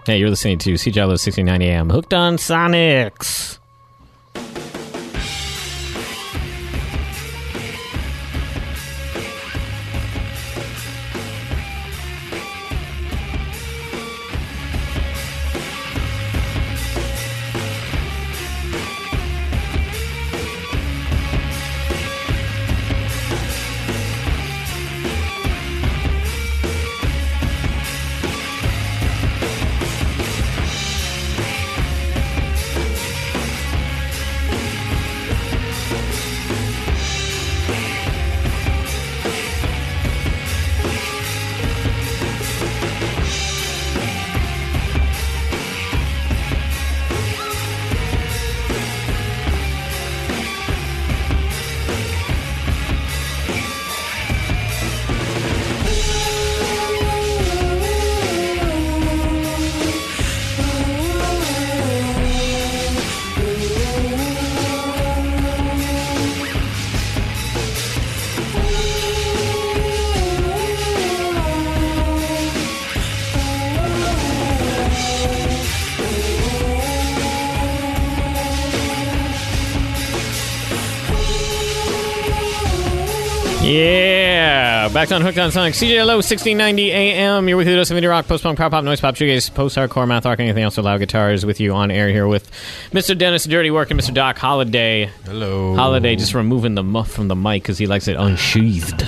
Hey, you're listening to CJLO 1690 AM. Hooked on Sonics. Yeah, back on Hooked on Sonic, CJLO 1690 AM, your weekly dose of indie rock, post-punk, pop, noise pop, shoegaze, post-hardcore, math rock, anything else with loud guitars. With you on air here with Mr. Dennis Dirty Work and Mr. Doc Holliday. Hello. Holliday just removing the muff from the mic because he likes it unsheathed.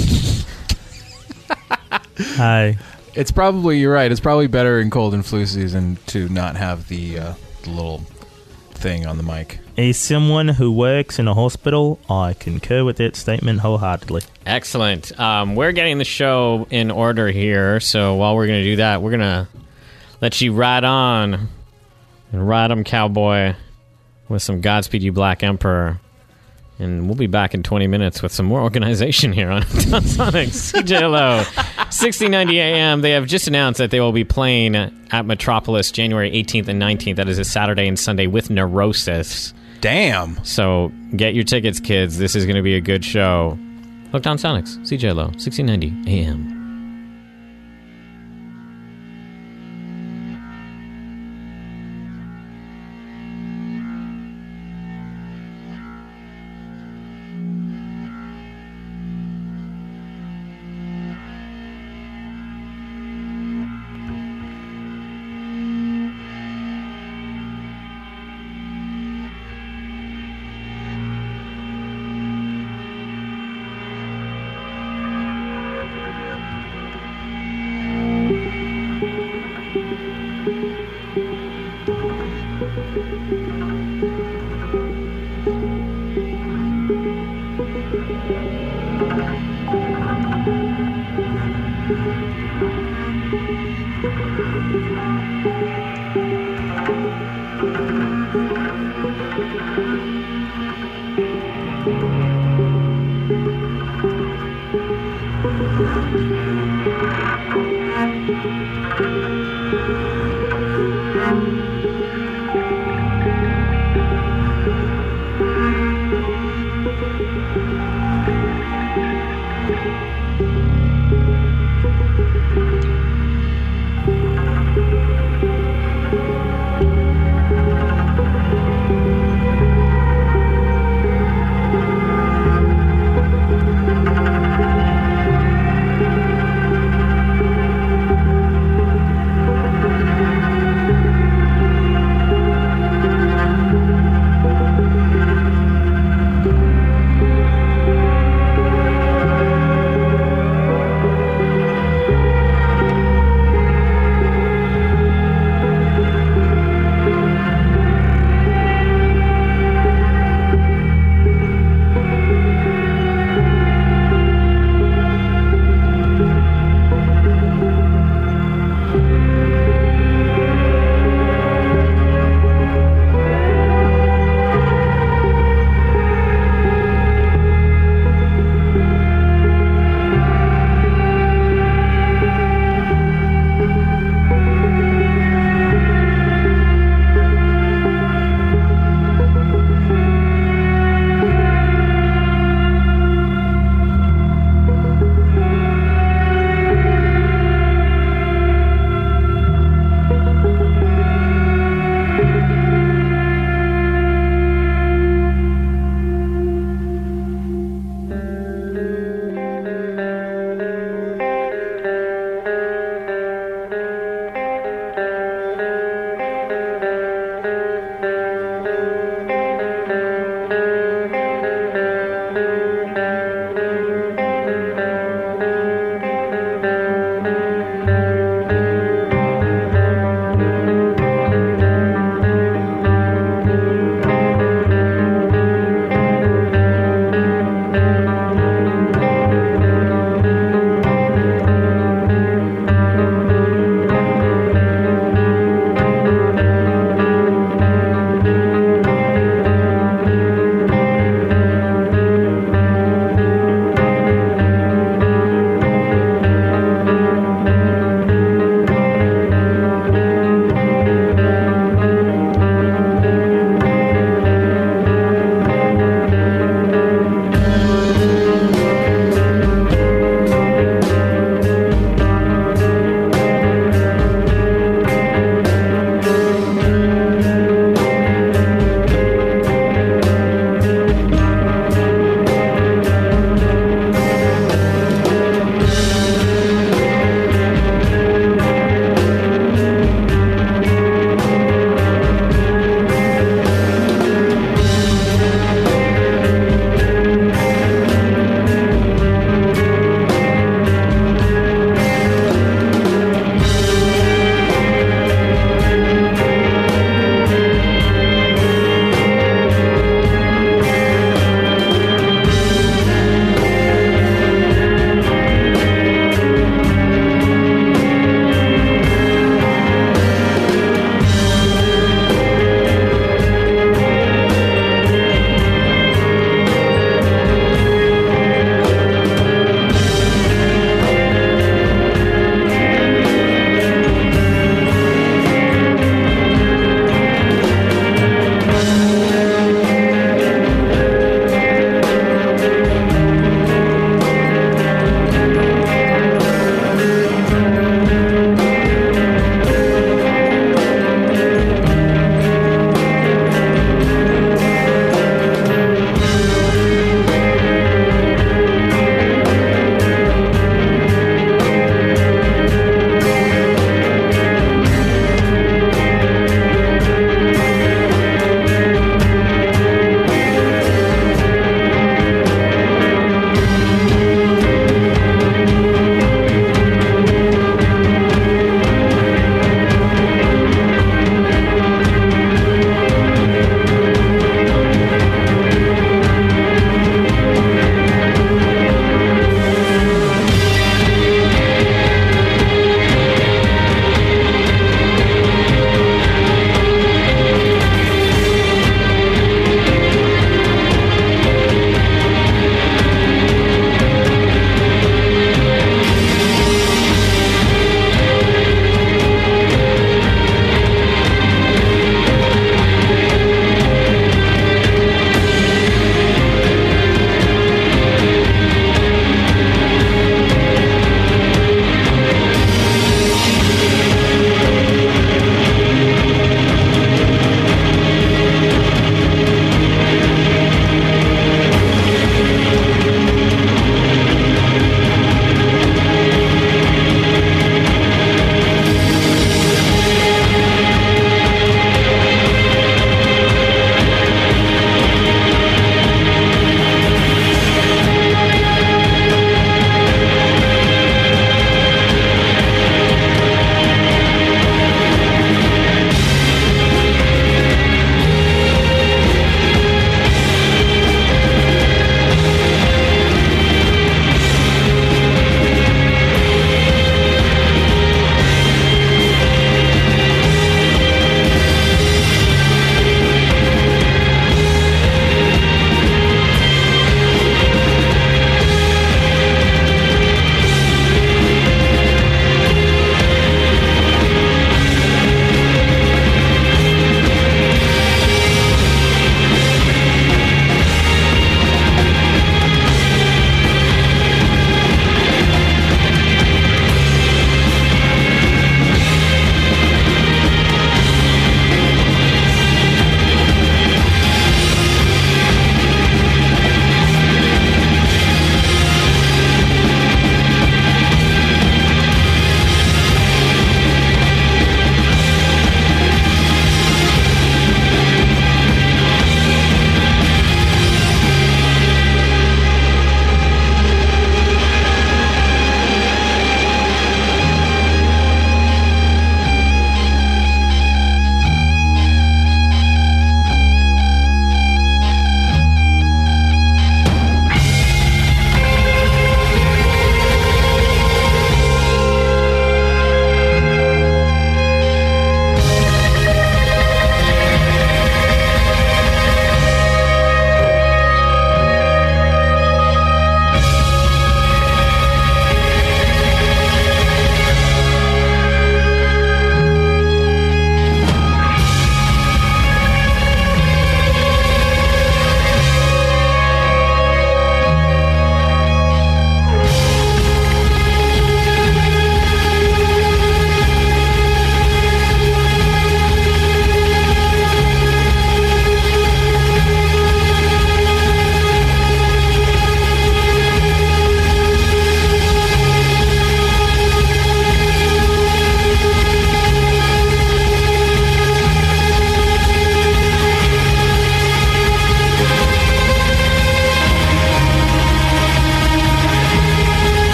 Hi. It's probably, you're right, it's probably better in cold and flu season to not have the little thing on the mic. As someone who works in a hospital, I concur with that statement wholeheartedly. Excellent. We're getting the show in order here, so while we're going to do that, we're going to let you ride on and ride 'em, cowboy, with some Godspeed You Black Emperor. And we'll be back in 20 minutes with some more organization here on Sonic CJLO 1690 AM. They have just announced that they will be playing at Metropolis January 18th and 19th. That is a Saturday and Sunday with Neurosis. Damn. So get your tickets, kids. This is going to be a good show. Hooked on Sonics, CJLO 1690 AM.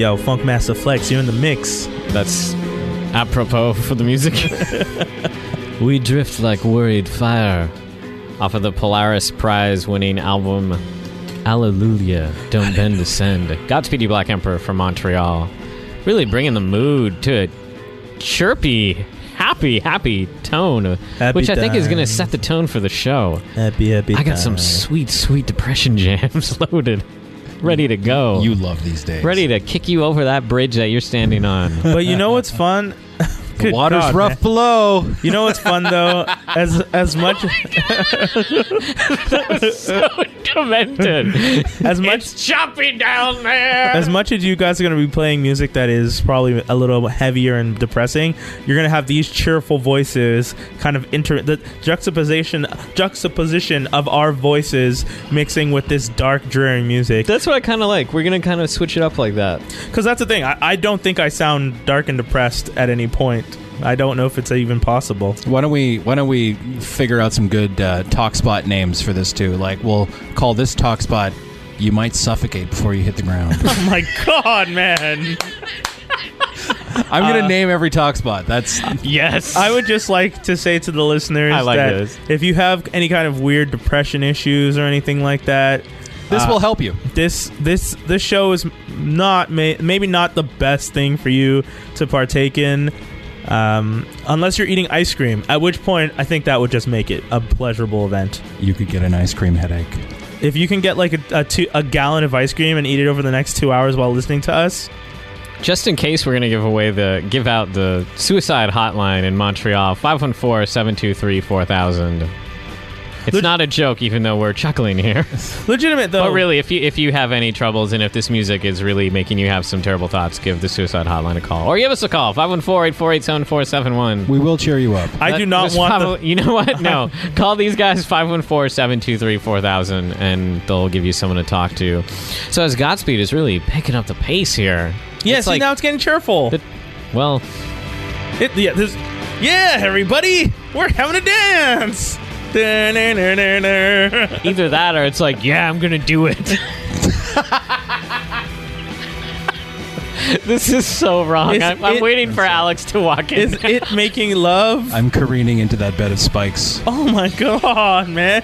Yo, Funk Master Flex, you're in the mix. That's apropos for the music. We drift like worried fire off of the Polaris Prize winning album Alleluia, Don't Bend Descend. Godspeed You Black Emperor from Montreal. Really bringing the mood to a chirpy, happy tone, which I think is going to set the tone for the show. Happy I got some sweet depression jams loaded, ready to go. You love these days. Ready to kick you over that bridge that you're standing on. But you know what's fun? The water's God, rough man. below. You know what's fun though? As much So demented. as much It's choppy down there. as much as you guys are going to be playing music that is probably a little heavier and depressing, you're going to have these cheerful voices kind of the juxtaposition of our voices mixing with this dark, dreary music. That's what I kind of like. We're going to kind of switch it up like that. Because that's the thing. I don't think I sound dark and depressed at any point. I don't know if it's even possible. Why don't we figure out some good talk spot names for this too? Like we'll call this talk spot "You Might Suffocate Before You Hit the Ground." Oh my God, man. I'm gonna name every talk spot. That's Yes. I would just like to say to the listeners I like that this. if you have any kind of weird depression issues or anything like that, this will help you. This show is not maybe not the best thing for you to partake in, unless you're eating ice cream. At which point, I think that would just make it a pleasurable event. You could get an ice cream headache. If you can get like a gallon of ice cream and eat it over the next 2 hours while listening to us, Just in case, we're going to give out the suicide hotline in Montreal, 514-723-4000. It's not a joke, even though we're chuckling here. legitimate though. But really, if you have any troubles and if this music is really making you have some terrible thoughts, give the suicide hotline a call. Or give us a call, 514-848-7471. We will cheer you up. I do not want You know what? No. Call these guys, 514-723-4000, and they'll give you someone to talk to. So as Godspeed is really picking up the pace here. Yeah, see, now it's getting cheerful. Well, Yeah, everybody, we're having a dance. either that or it's like, yeah, I'm going to do it. This is so wrong. I'm waiting for Alex to walk in. Is it making love? I'm careening into that bed of spikes. Oh my God, man.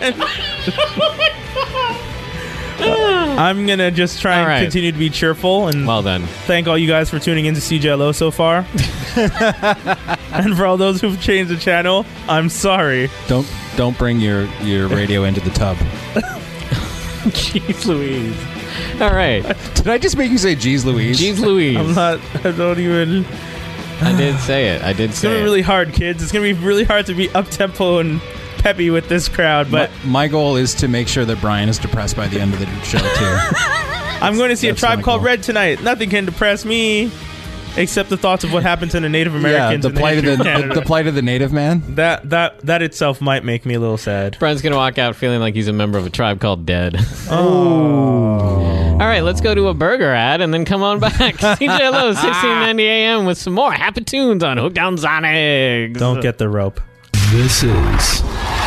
I'm going to just try and continue to be cheerful and Well done. thank all you guys for tuning into CJLO so far. And for all those who've changed the channel, I'm sorry. Don't bring your radio into the tub. Jeez Louise. All right. Did I just make you say "Geez Louise"? Jeez Louise. I don't even... I did say it. It's going to be really hard, kids. It's going to be really hard to be up-tempo and peppy with this crowd, but... My goal is to make sure that Brian is depressed by the end of the show, too. I'm going to see That's A Tribe my Called goal. Red tonight. Nothing can depress me except the thoughts of what happened to the Native Americans the in the plight of history the, of Canada. the plight of the native man. That itself might make me a little sad. Brian's going to walk out feeling like he's a member of a tribe called Dead. Oh. All right, let's go to a burger ad and then come on back. CJLO, 1690 AM with some more happy tunes on Hooked on Sonics. Don't get the rope. This is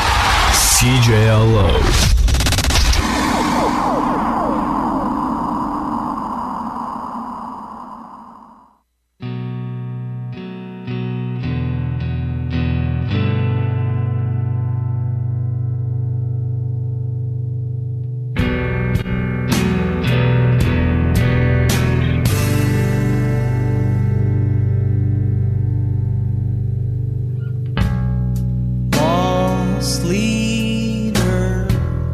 CJLO. Lost leader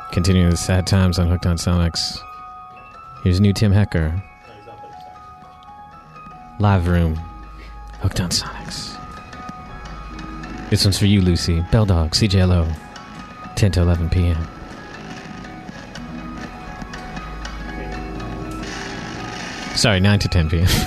Continuing the sad times on Hooked on Sonics. Here's new Tim Hecker. Live Room. Hooked on Sonics. This one's for you, Lucy. Bell Dog, CJLO. 10 to 11 p.m. Sorry, 9 to 10 p.m.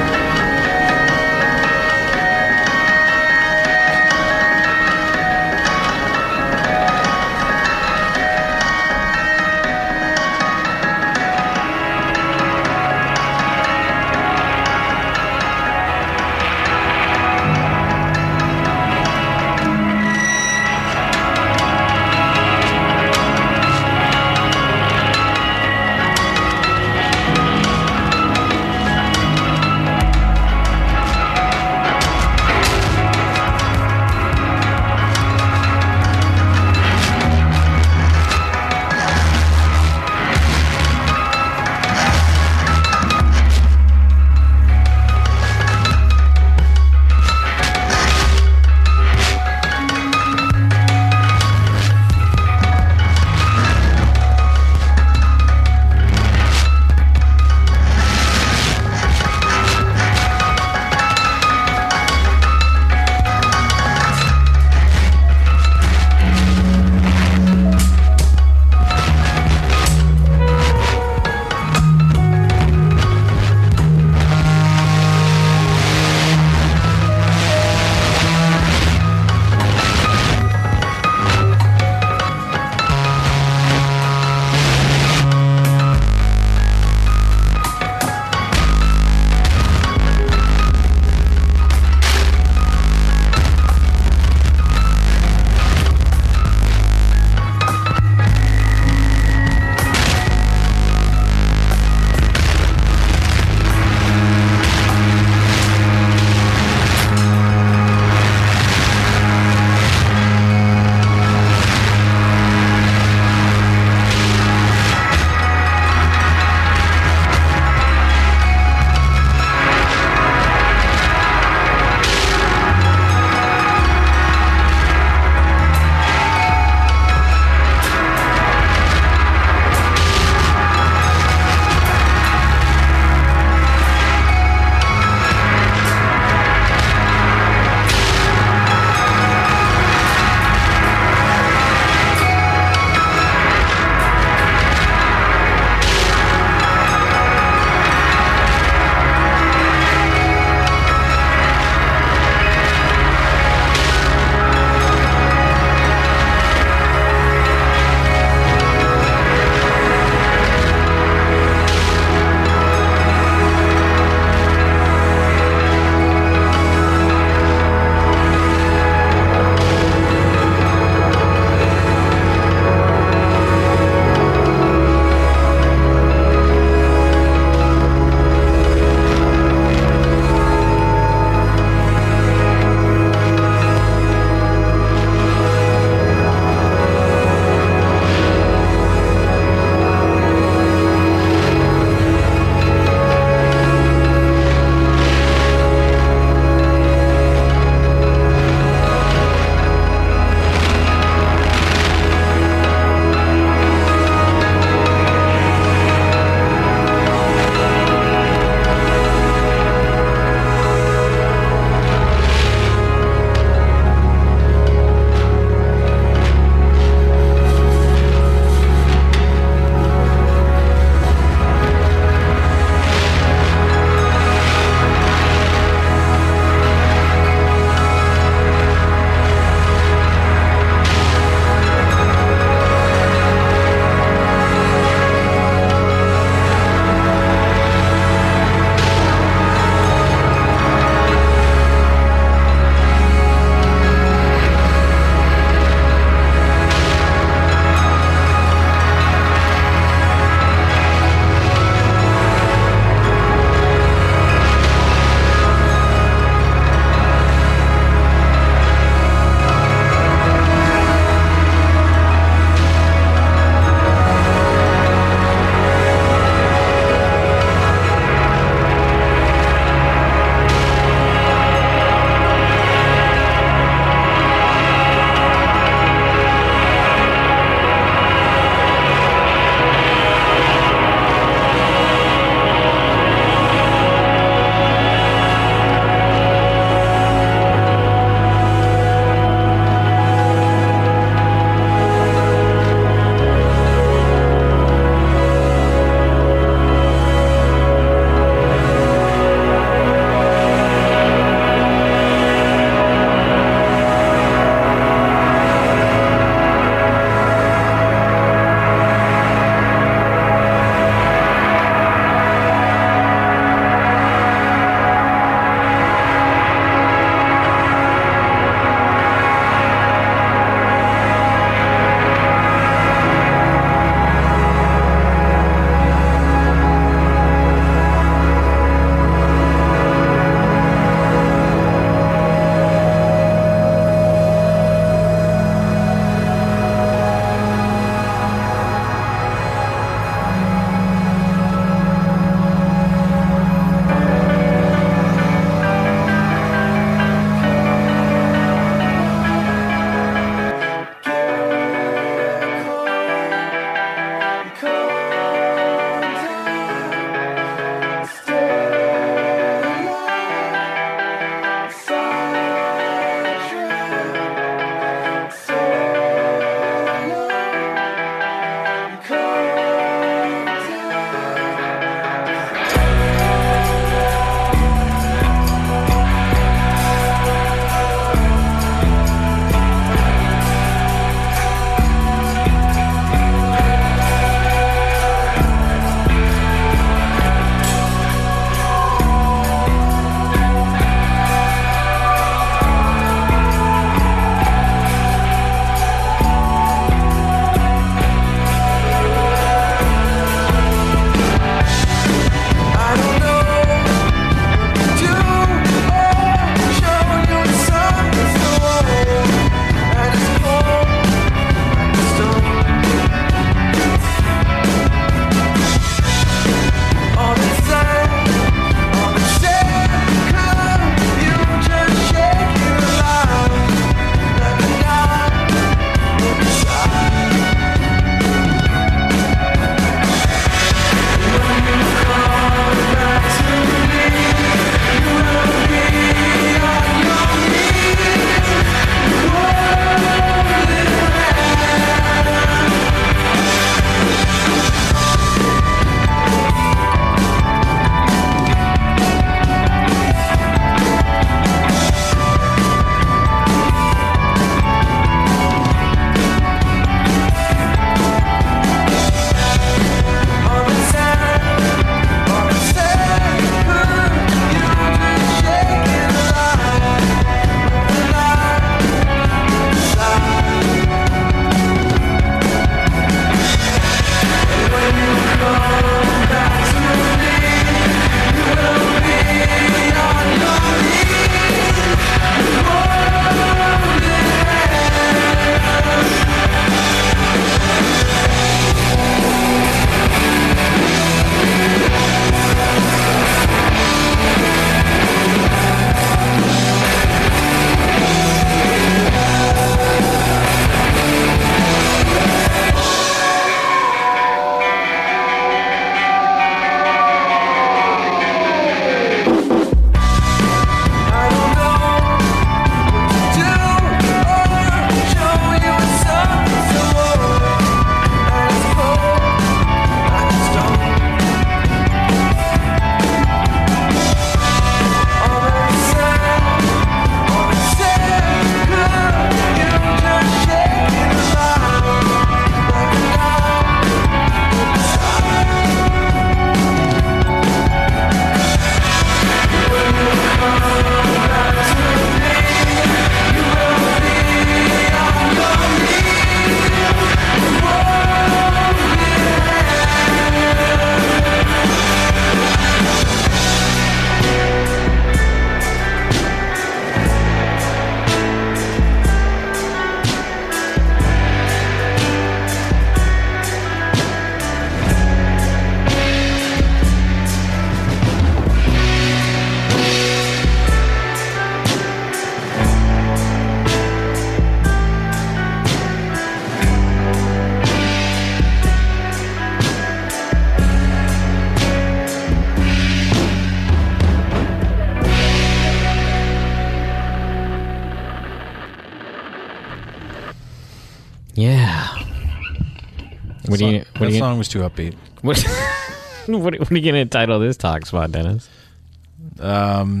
What do you? That song was too upbeat. What, what are you going to title this talk spot, Dennis? Well,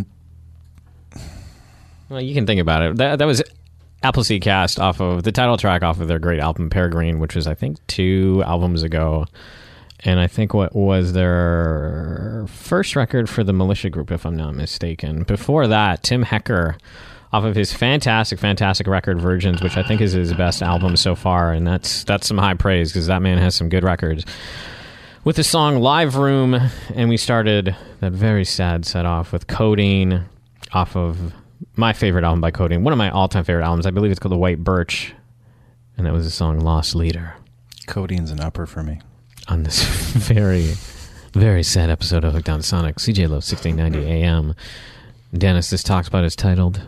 you can think about it. That was Appleseed Cast off of the title track off of their great album Peregrine, which was I think 2 albums ago, and I think what was their first record for the Militia Group, if I'm not mistaken. Before that, Tim Hecker off of his fantastic record Virgins, which I think is his best album so far, and that's some high praise because that man has some good records. With the song Live Room, and we started that very sad set off with Codeine off of my favorite album by Codeine, one of my all-time favorite albums. I believe it's called The White Birch, and that was the song Lost Leader. Codeine's an upper for me. On this very, very sad episode of Hooked on Sonic, CJ Love 1690 AM. Dennis, this talks about is titled...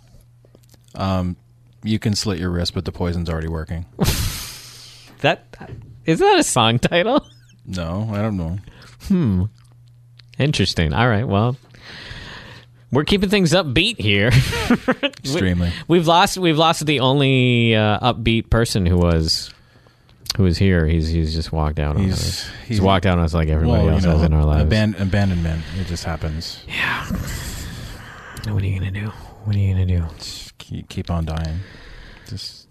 You can slit your wrist, but the poison's already working. Isn't that a song title? No, I don't know. Interesting. All right, well, we're keeping things upbeat here. Extremely. We've lost the only upbeat person who was here. He's just walked out on us. He's walked out on us like everybody else has in our lives. Abandonment. It just happens. Yeah. What are you gonna do? What are you gonna do? Just keep on dying. Just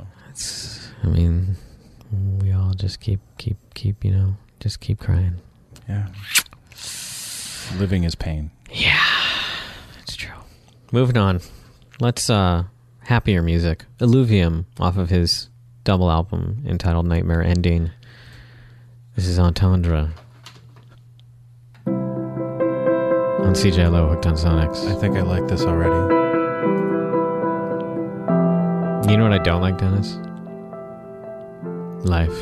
we all just keep just keep crying. Yeah. Living is pain. Yeah, it's true. Moving on. Let's happier music. Illuvium off of his double album entitled Nightmare Ending. This is Entendre. On CJ Lowe, Hooked on Sonics. I think I like this already. You know what I don't like, Dennis? Life.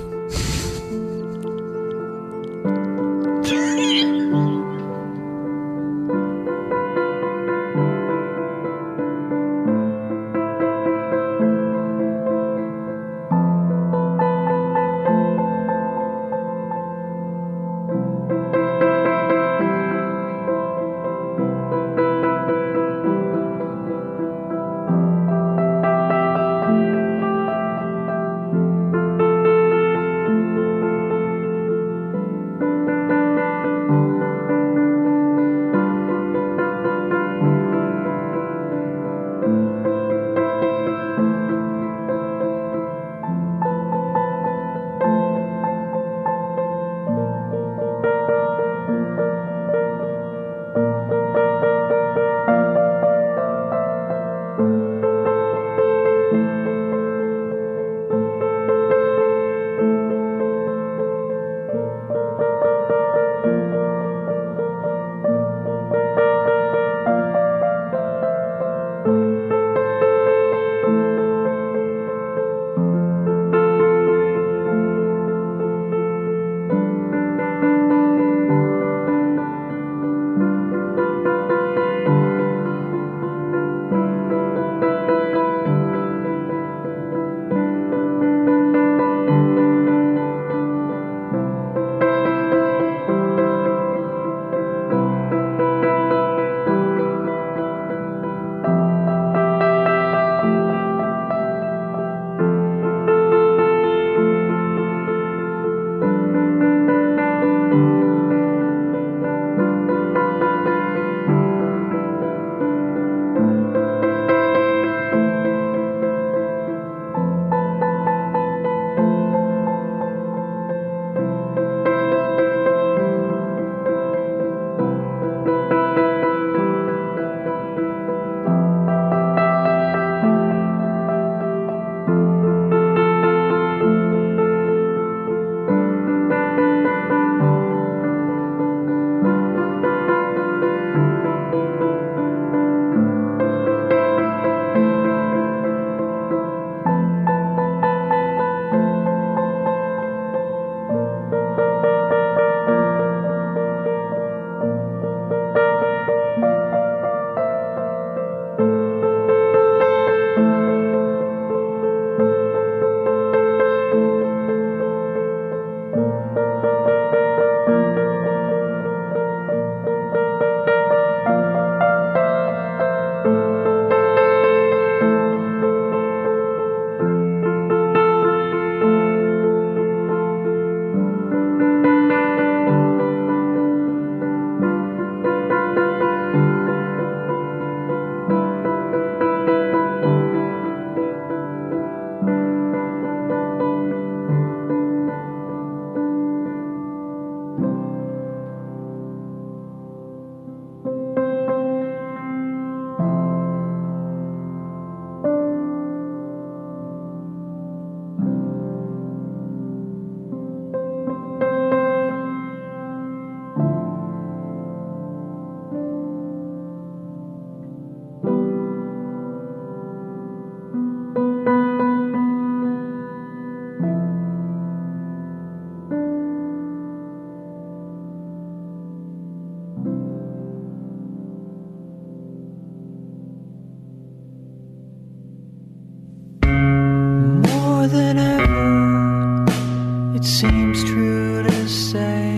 It seems true to say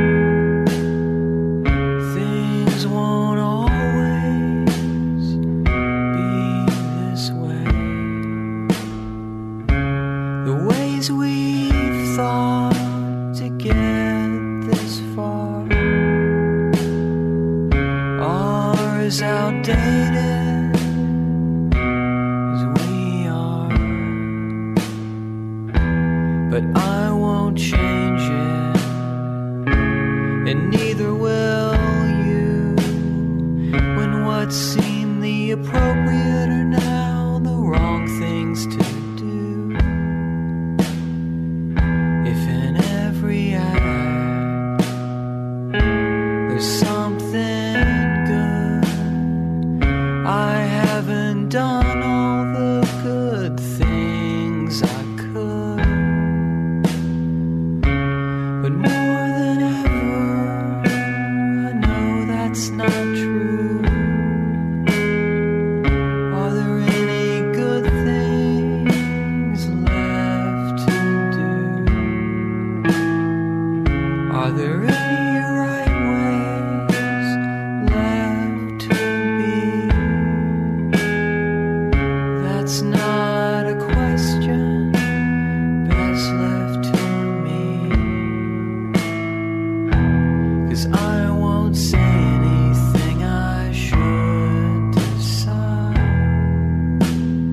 things won't always be this way. The ways we've thought to get this far are as outdated as we are. But I won't change it, and neither will you, when what seem the appropriate are now the wrong things to do. If in every act there's something good, I haven't done all the good things I could. But more than ever, I know that's not true. Are there any good things left to do? Are there any right ways left to be? That's not a question best left to me. 'Cause I won't say anything I should decide.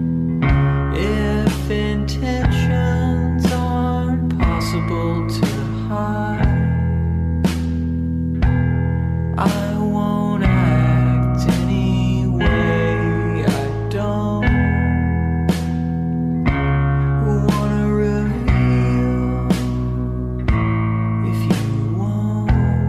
If intentions aren't possible to hide, I won't act any way I don't wanna reveal if you won't.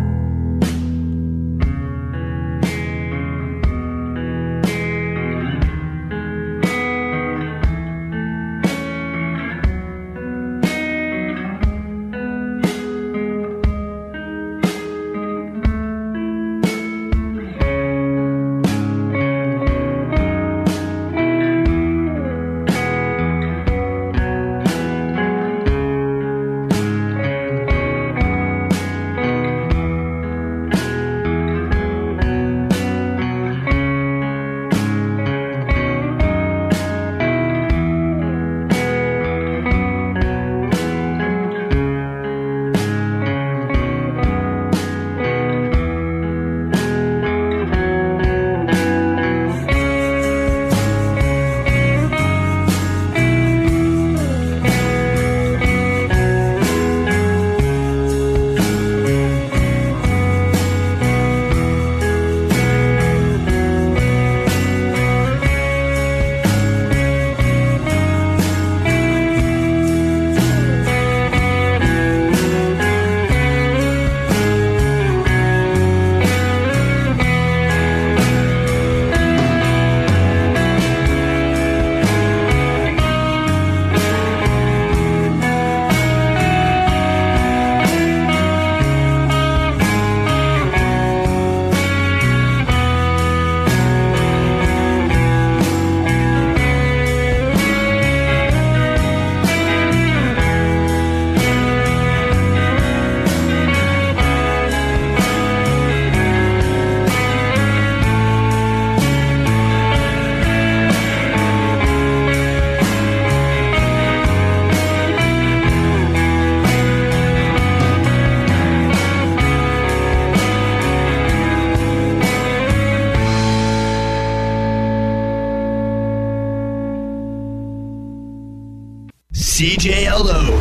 CJLO.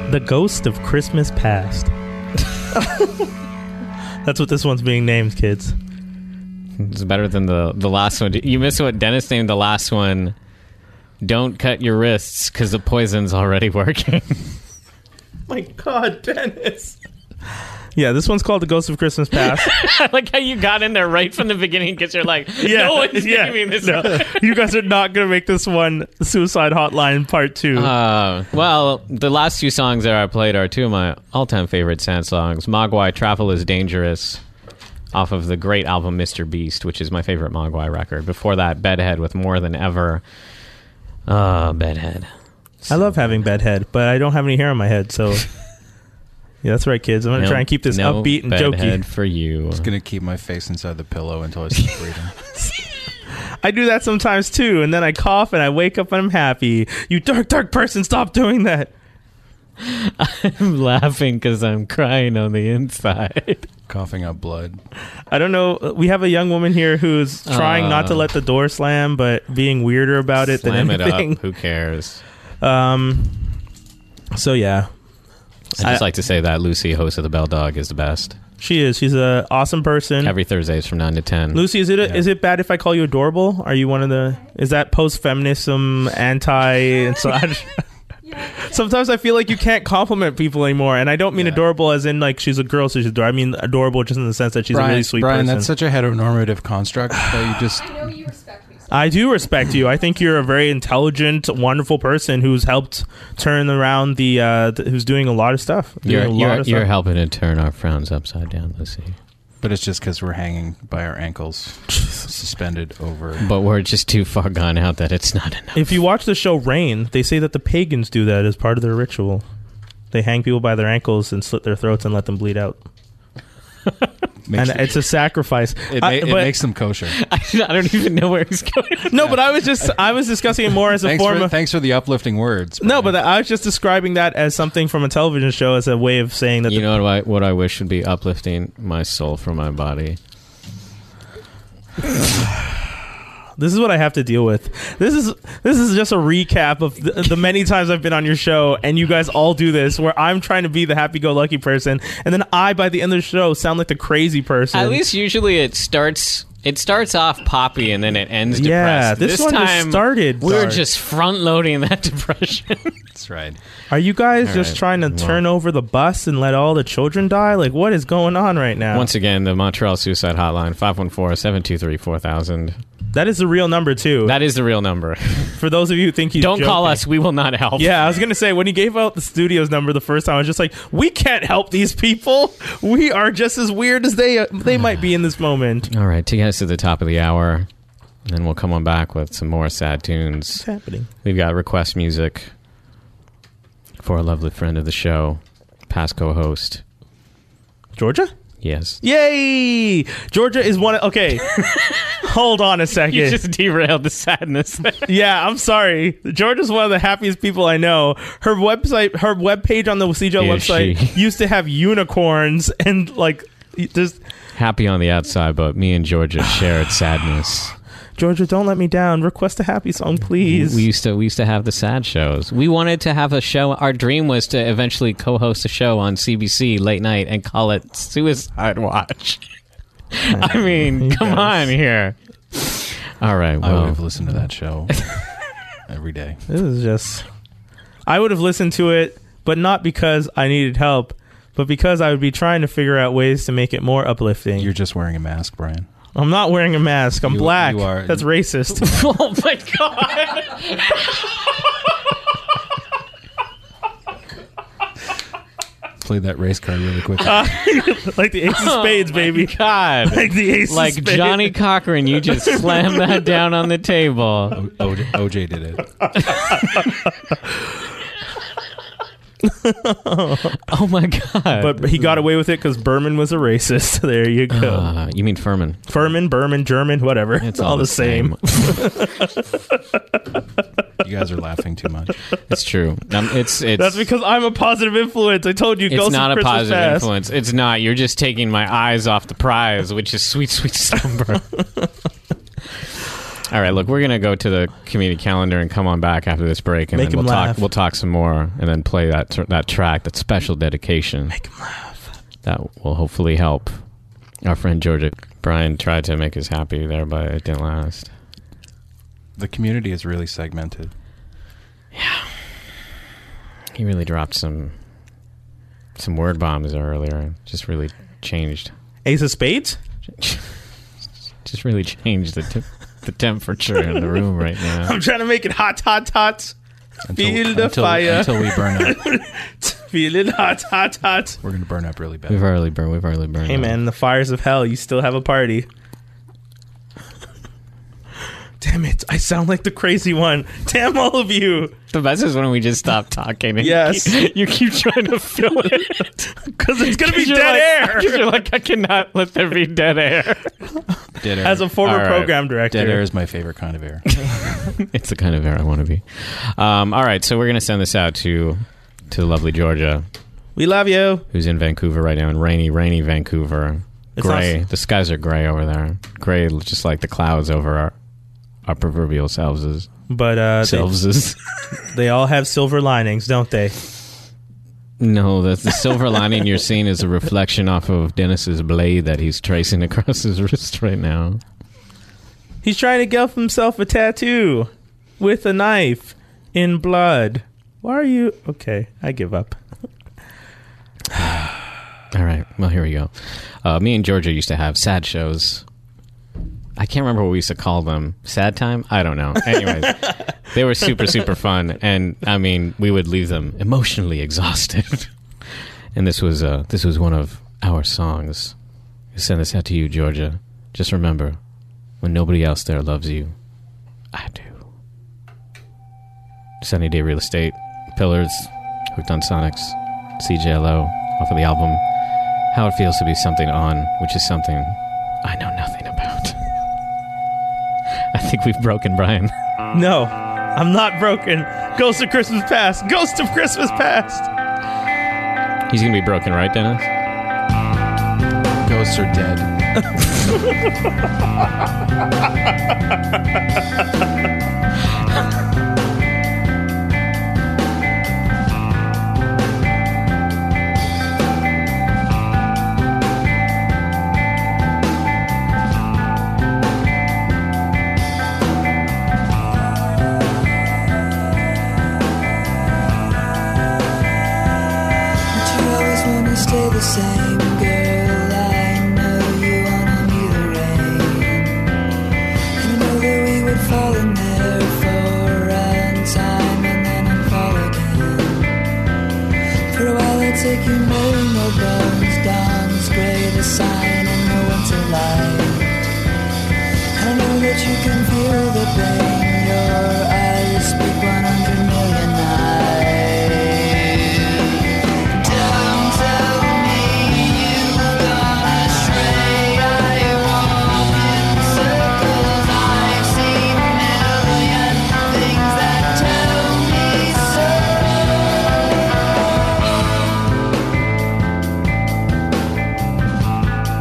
The Ghost of Christmas Past. That's what this one's being named, kids. It's better than the last one. You missed what Dennis named the last one. Don't cut your wrists because the poison's already working. My God, Dennis. Yeah, this one's called The Ghost of Christmas Past. I like how you got in there right from the beginning because you're like, no one's naming this one. You guys are not going to make this one Suicide Hotline Part 2. Well, the last two songs that I played are two of my all-time favorite Sand songs. Mogwai, Travel is Dangerous, off of the great album Mr. Beast, which is my favorite Mogwai record. Before that, Bedhead with More Than Ever. Bedhead. I love having bedhead, but I don't have any hair on my head, so... Yeah, that's right, kids. I'm going to try and keep this upbeat and jokey. Bedhead for you. I'm just going to keep my face inside the pillow until I start breathing. I do that sometimes, too, and then I cough and I wake up and I'm happy. You dark, dark person, stop doing that. I'm laughing because I'm crying on the inside. Coughing up blood. I don't know. We have a young woman here who's trying not to let the door slam, but being weirder about it Slam than anything. it up. Who cares? So, yeah. I just like to say that Lucy, host of the Bell Dog, is the best. She is. She's an awesome person. Every Thursdays from 9 to 10. Lucy, is it bad if I call you adorable? Are you one of the... Is that post-feminism, anti-massage? Sometimes I feel like you can't compliment people anymore, and I don't mean adorable as in like she's a girl, so she's adorable. I mean adorable just in the sense that she's a really sweet Brian, person. that's such a heteronormative construct that you just... I know you respect me. I do respect you. I think you're a very intelligent, wonderful person who's helped turn around who's doing a lot of stuff. You're helping to turn our frowns upside down, Lucy. But it's just because we're hanging by our ankles, suspended over... But we're just too far gone out that it's not enough. If you watch the show Rain, they say that the pagans do that as part of their ritual. They hang people by their ankles and slit their throats and let them bleed out. And it's a sacrifice. It makes them kosher. I don't even know where he's going. No, but I was discussing it more as a form of... Thanks for the uplifting words. No, but I was just describing that as something from a television show as a way of saying that... You know what I wish would be uplifting? My soul from my body. This is what I have to deal with. This is just a recap of the many times I've been on your show, and you guys all do this, where I'm trying to be the happy-go-lucky person, and then I, by the end of the show, sound like the crazy person. At least usually it starts off poppy and then it ends depressed. Yeah, this one time just started we're dark. just front-loading that depression. That's right. Are you guys All just right, trying to turn over the bus and let all the children die? Like, what is going on right now? Once again, the Montreal Suicide Hotline, 514-723-4000. That is the real number, too. That is the real number. For those of you who think he's Don't call joking. us. We will not help. Yeah, I was going to say, when he gave out the studio's number the first time, I was just like, we can't help these people. We are just as weird as they might be in this moment. All right, to get us to the top of the hour, and then we'll come on back with some more sad tunes. What's happening? We've got request music for a lovely friend of the show, past co-host. Georgia? Yes. Yay! Georgia is one of... Okay. Hold on a second. You just derailed the sadness there. Yeah, I'm sorry. Georgia's one of the happiest people I know. Her webpage on the CJO website used to have unicorns and like just... Happy on the outside, but me and Georgia shared sadness. Georgia, don't let me down. Request a happy song, please. We used to have the sad shows. We wanted to have a show. Our dream was to eventually co-host a show on CBC late night and call it Suicide Watch. I mean, come on here. All right, I well, would have listened to that show every day. This is just... I would have listened to it, but not because I needed help, but because I would be trying to figure out ways to make it more uplifting. You're just wearing a mask, Brian. I'm not wearing a mask. I'm black. You are. That's racist. oh my god. Play that race card really quick. Like the ace of spades, baby. God. Like the ace Like of spades. Johnny Cochran, you just slammed that down on the table. OJ did it. Oh my god. But he got away with it because Berman was a racist. There you go. You mean Furman? Furman, Berman, German, whatever. It's all the same. You guys are laughing too much. It's true. It's That's because I'm a positive influence. I told you. it's Ghost not of a Christmas positive Past. influence. It's not. You're just taking my eyes off the prize, which is sweet, sweet slumber. All right, look, we're gonna go to the community calendar and come on back after this break, and Make then him we'll laugh. talk. We'll talk some more, and then play that track, that special dedication. Make him laugh. That will hopefully help our friend Georgia. Brian tried to make us happy there, but it didn't last. The community is really segmented. He really dropped some word bombs earlier. Just really changed. Ace of Spades? Just really changed the temperature in the room right now. I'm trying to make it hot. Feel the fire. Until we burn up. Feel it hot. We're going to burn up really bad. We've already burned. Hey, up. man, the fires of hell. You still have a party. Damn it. I sound like the crazy one. Damn all of you. The best is when we just stop talking. And Yes. You keep trying to fill it. Because it's going to be You're dead like, air. You're like, I cannot let there be dead air. Dead air. As a former All right. program director. Dead air is my favorite kind of air. It's the kind of air I want to be. All right, so we're going to send this out to lovely Georgia, We love you. who's in Vancouver right now, in rainy Vancouver. It's Gray. not- The skies are gray over there. Gray, just like the clouds over our proverbial selves. But they all have silver linings, don't they? No, the silver lining you're seeing is a reflection off of Dennis's blade that he's tracing across his wrist right now. He's trying to get himself a tattoo with a knife in blood. Why are you... Okay, I give up. All right, well, here we go. Me and Georgia used to have sad shows. I can't remember what we used to call them. Sad time? I don't know. Anyways, they were super, super fun. And, I mean, we would leave them emotionally exhausted. And this was one of our songs. We send this out to you, Georgia. Just remember, when nobody else there loves you, I do. Sunny Day Real Estate, Pillars, Hooked on Sonics, CJLO, off of the album How It Feels to Be Something On, which is something I know nothing about. I think we've broken Brian. No, I'm not broken. Ghost of Christmas Past. Ghost of Christmas Past. He's going to be broken, right, Dennis? Ghosts are dead. Don't you always wanna stay the same, girl? I know you wanna be the rain. And I know that we would fall in there for a time and then unfall again. For a while I'd take you knowing no bones, dawn's greatest sign and no winter light. I know that you can feel the pain, your eyes speak 100 million nights. Don't tell me you've gone astray. I walk in circles. I've seen a million things that tell me so.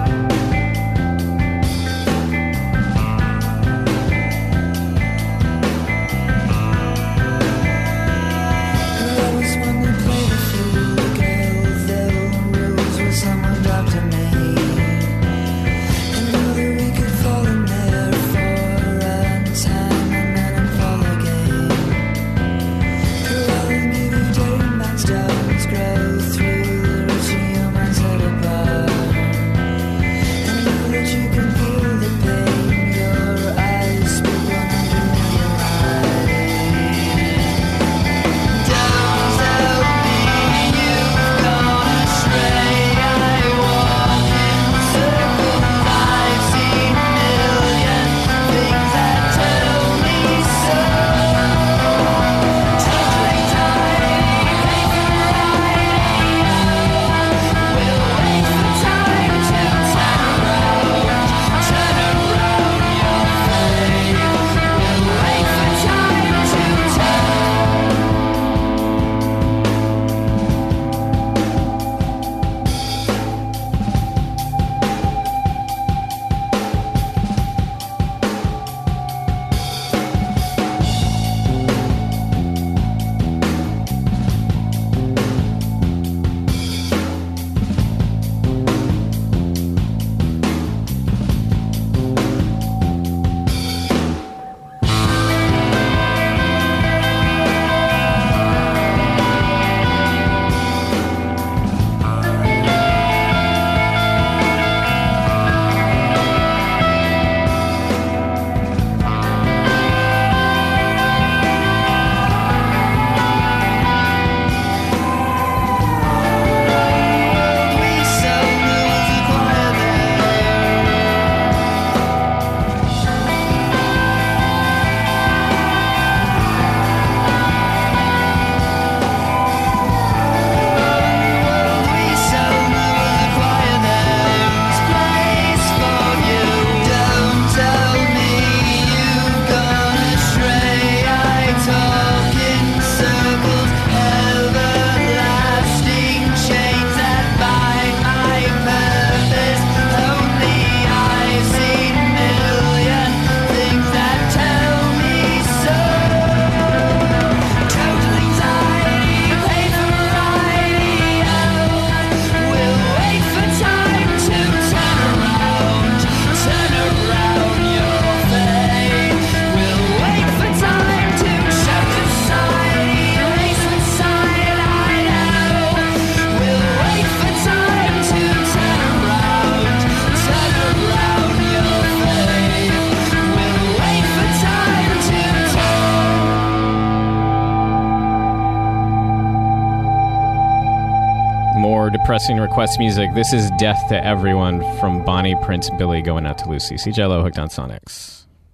more depressing request music. This is Death to Everyone from Bonnie Prince Billy going out to Lucy. CJ Low, Hooked on Sonics.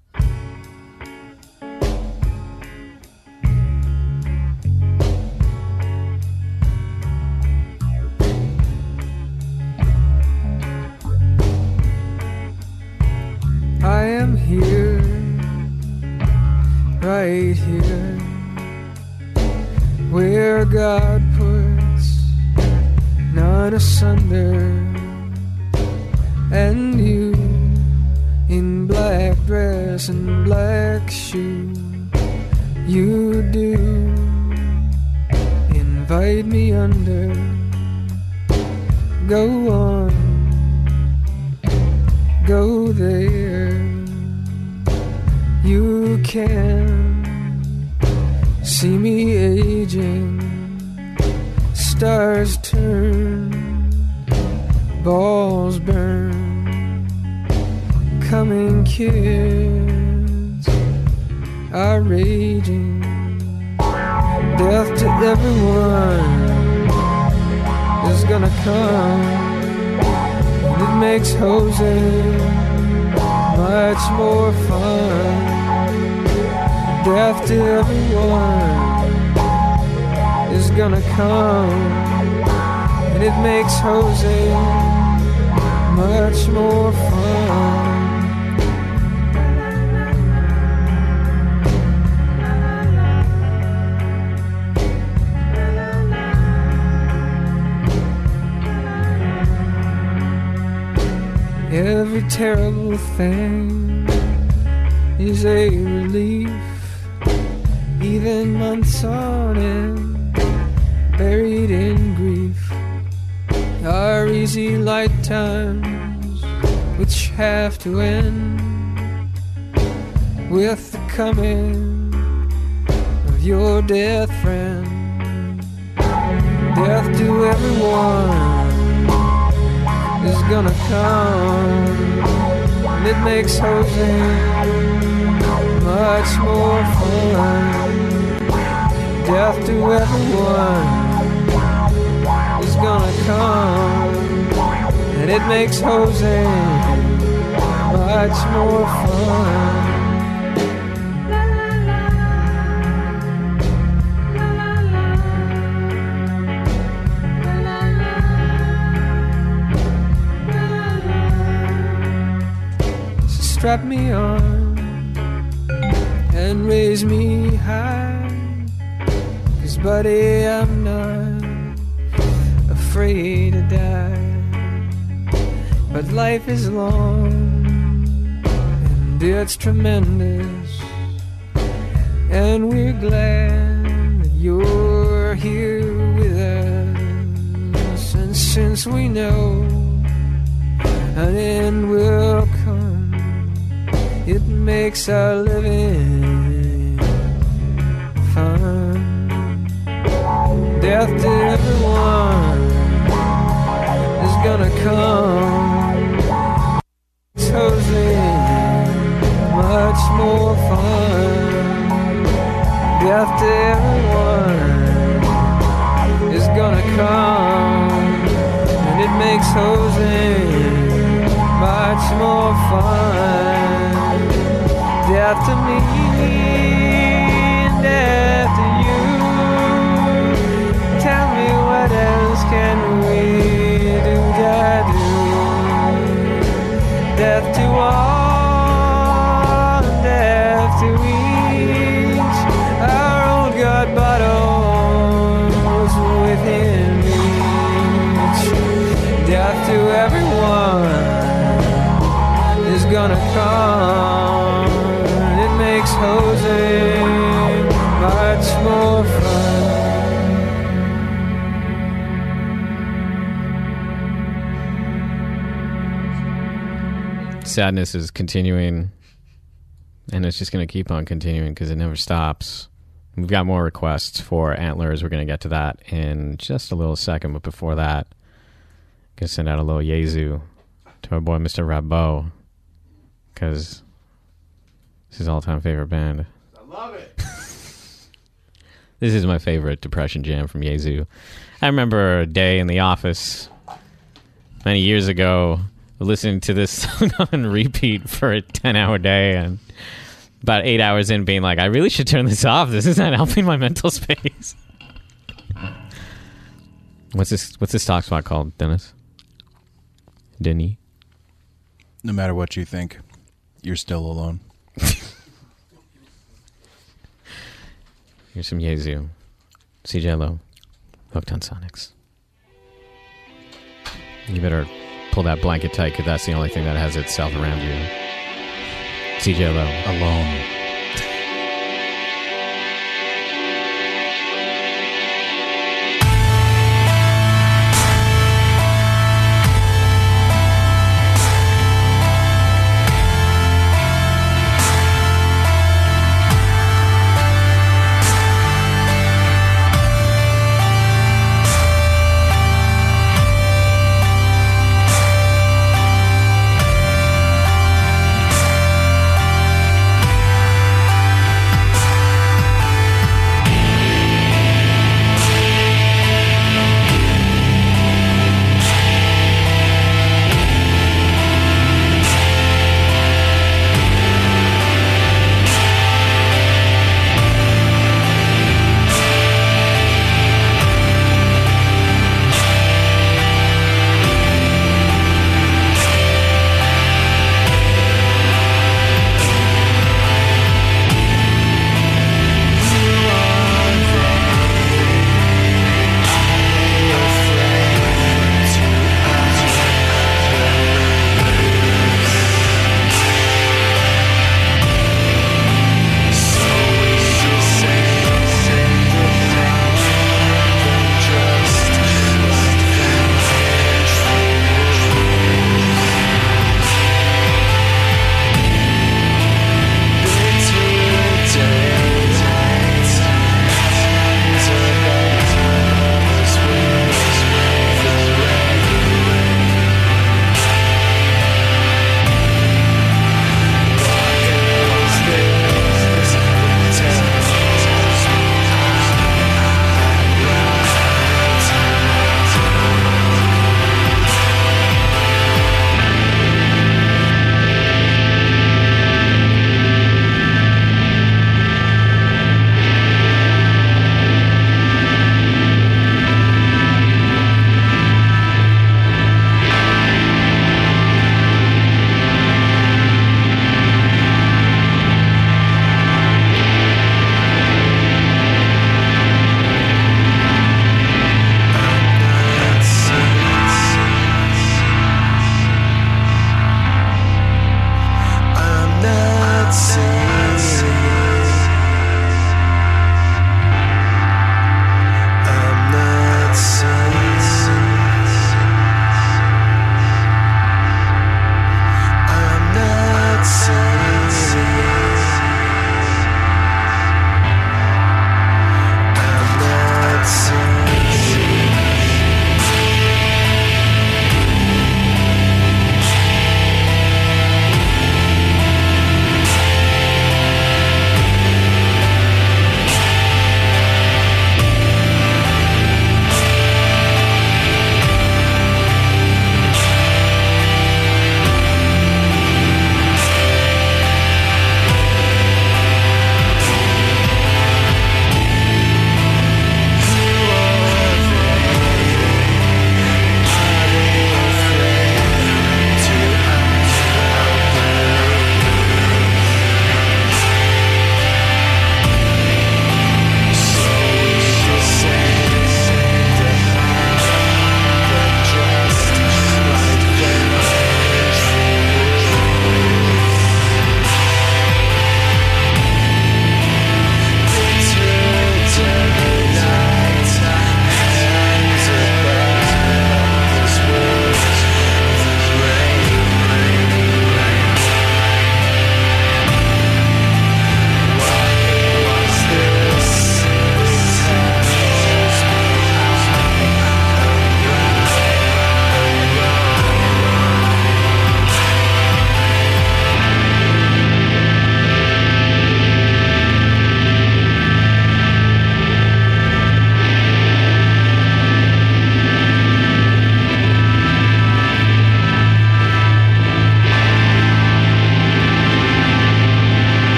I am here, right here, where God puts none asunder, and you in black dress and black shoe. You do invite me under. Go on, go there. You can see me aging, stars turn, balls burn, coming kids are raging. Death to everyone is gonna come, and it makes Jose much more fun. Death to everyone is gonna come, and it makes Jose much more fun. Every terrible thing is a relief, even months on end, buried in grief, are easy lifetimes which have to end with the coming of your death friend. Death to everyone is gonna come, and it makes Jose much more fun. Death to everyone is gonna come, and it makes Jose much more fun. Strap me on and raise me high, 'cause buddy, I'm not afraid to die. But life is long and it's tremendous, and we're glad that you're here with us. And since we know an end will come, it makes our living fun. Death to everyone is gonna come. It's Jose much more fun. Death to everyone is gonna come, and it makes Jose much more fun. Death to me and death to you. Tell me what else can we do, death to all, death to each. Our old God bottles within reach. Death to everyone is gonna come, and it makes Jose much more fun. Sadness is continuing, and it's just going to keep on continuing because it never stops. We've got more requests for Antlers. We're going to get to that in just a little second, but before that, I'm going to send out a little Yezu to our boy Mr. Rabot, because it's his all-time favorite band. I love it. This is my favorite depression jam from Yazoo. I remember a day in the office many years ago listening to this song on repeat for a 10-hour day, and about 8 hours in being like, I really should turn this off. This is not helping my mental space. What's this talk spot called, Dennis? Denis? No matter what you think, you're still alone. Here's some Yazoo. CJ Lowe. Hooked on Sonics. You better pull that blanket tight, because that's the only thing that has itself around you. CJ Lowe. Alone.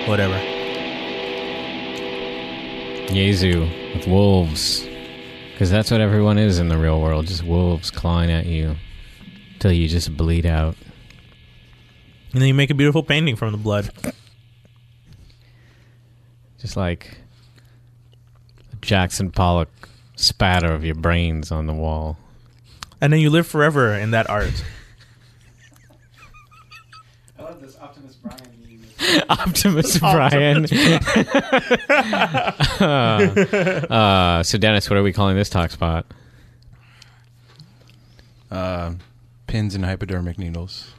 whatever. Yezu with wolves. Because that's what everyone is in the real world. Just wolves clawing at you till you just bleed out. And then you make a beautiful painting from the blood. Just like Jackson Pollock spatter of your brains on the wall. And then you live forever in that art. I love this Optimus Prime. Optimus Brian. So Dennis, what are we calling this talk spot? Pins and hypodermic needles.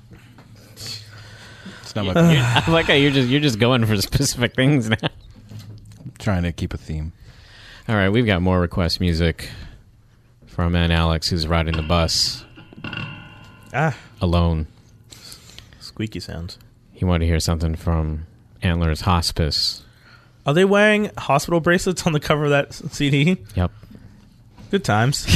It's not my. I like how you're just going for specific things now. Trying to keep a theme. All right, we've got more request music from man Alex, who's riding the bus alone. Squeaky sounds. He wanted to hear something from Antlers Hospice. Are they wearing hospital bracelets on the cover of that CD? Yep. Good times.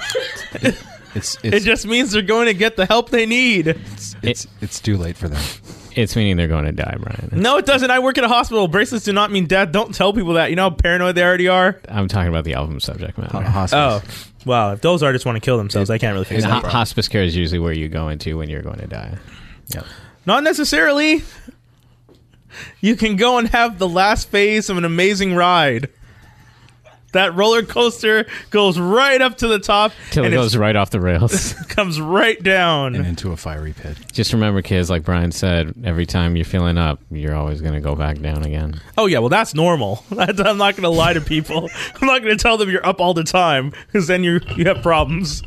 It just means they're going to get the help they need. It's too late for them. It's meaning they're going to die, Brian. No, it doesn't. I work at a hospital. Bracelets do not mean death. Don't tell people that. You know how paranoid they already are? I'm talking about the album subject matter. Hospice. Oh, wow. If those artists want to kill themselves, I can't really fix And that problem. hospice care is usually where you go into when you're going to die. Yep. Not necessarily. You can go and have the last phase of an amazing ride. That roller coaster goes right up to the top. Till it and goes right off the rails. comes right down. And into a fiery pit. Just remember, kids, like Brian said, every time you're feeling up, you're always going to go back down again. Oh, yeah. Well, that's normal. I'm not going to lie to people. I'm not going to tell them you're up all the time because then you have problems.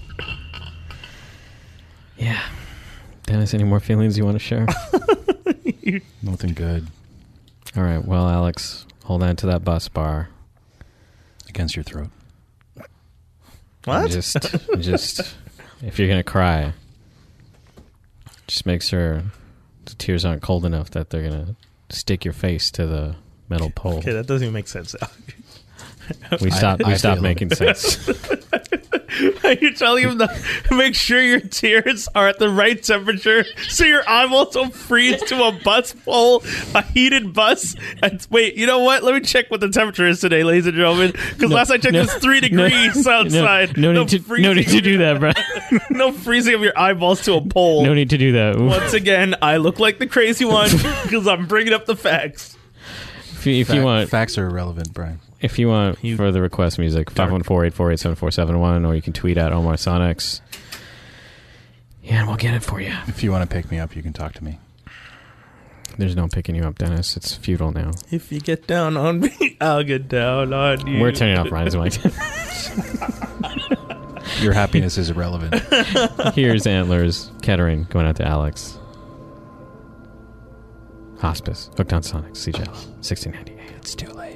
Yeah. Dennis, any more feelings you want to share? Nothing good. All right. Well, Alex, hold on to that bus bar. Against your throat. What? And just if you're going to cry, just make sure the tears aren't cold enough that they're going to stick your face to the metal pole. Okay, that doesn't even make sense. We stopped making sense. You're telling him to make sure your tears are at the right temperature so your eyeballs don't freeze to a bus pole, a heated bus. And wait, you know what? Let me check what the temperature is today, ladies and gentlemen. Because last I checked, it was 3 degrees outside. No need to do that, bro. No freezing of your eyeballs to a pole. No need to do that. Once again, I look like the crazy one because I'm bringing up the facts. If you want, facts are irrelevant, Brian. if you want further request music, 514-848-7471, or you can tweet at Omar Sonics. Yeah, and we'll get it for you. If you want to pick me up, you can talk to me. There's no picking you up, Dennis. It's futile now. If you get down on me, I'll get down on you. We're turning off Ryan's mic. Your happiness is irrelevant. Here's Antlers, Kettering, going out to Alex. Hospice, Hooked on Sonics, CJL, 1698. It's too late.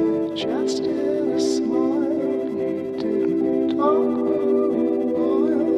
Just in a smile, you didn't talk for a while.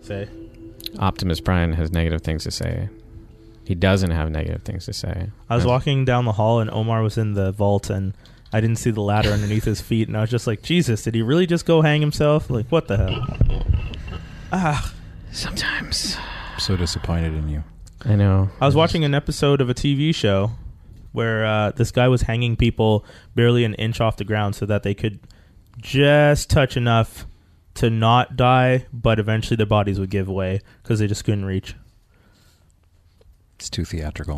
say. Optimus Prime has negative things to say. He doesn't have negative things to say. I was walking down the hall and Omar was in the vault and I didn't see the ladder underneath his feet and I was just like, Jesus, did he really just go hang himself? Like, what the hell? Sometimes. I'm so disappointed in you. I know. I was watching an episode of a TV show where this guy was hanging people barely an inch off the ground so that they could just touch enough to not die, but eventually their bodies would give way because they just couldn't reach. It's too theatrical.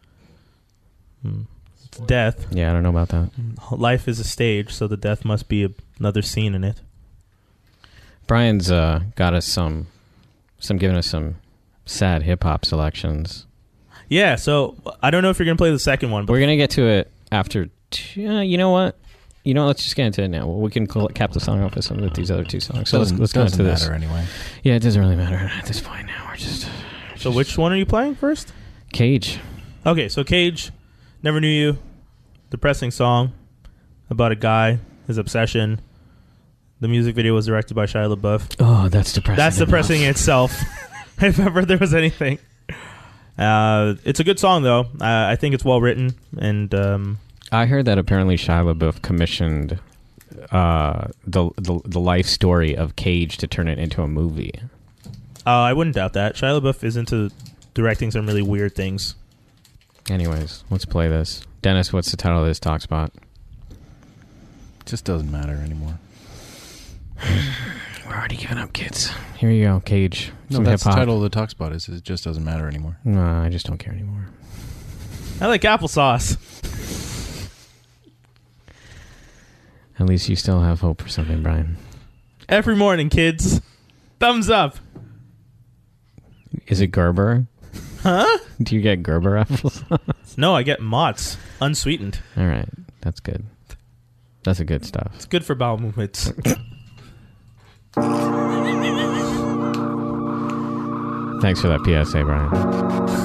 It's death. Yeah, I don't know about that. Life is a stage, so the death must be another scene in it. Brian's got us giving us some sad hip-hop selections. Yeah, so I don't know if you're going to play the second one, but We're going to get to it after... you know what? Let's just get into it now. We can cap the song off with these other two songs. So let's go into this. Doesn't matter anyway. Yeah, it doesn't really matter at this point now. We're just... So which one are you playing first? Cage. Okay, so Cage, Never Knew You, depressing song about a guy, his obsession. The music video was directed by Shia LaBeouf. Oh, that's depressing. That's depressing in itself, if ever there was anything. It's a good song, though. I think it's well written, and I heard that apparently Shia LaBeouf commissioned the life story of Cage to turn it into a movie. I wouldn't doubt that. Shia LaBeouf is into directing some really weird things. Anyways, let's play this. Dennis, what's the title of this talk spot? It just doesn't matter anymore. We're already giving up, kids. Here you go, Cage. No, Some that's the hip-hop. title of the talk spot. Is It Just Doesn't Matter Anymore. No, I just don't care anymore. I like applesauce. At least you still have hope for something, Brian. Every morning, kids. Thumbs up. Is it Gerber? Huh? Do you get Gerber applesauce? No, I get Mott's, unsweetened. All right. That's good. That's the good stuff. It's good for bowel movements. Thanks for that PSA, Brian.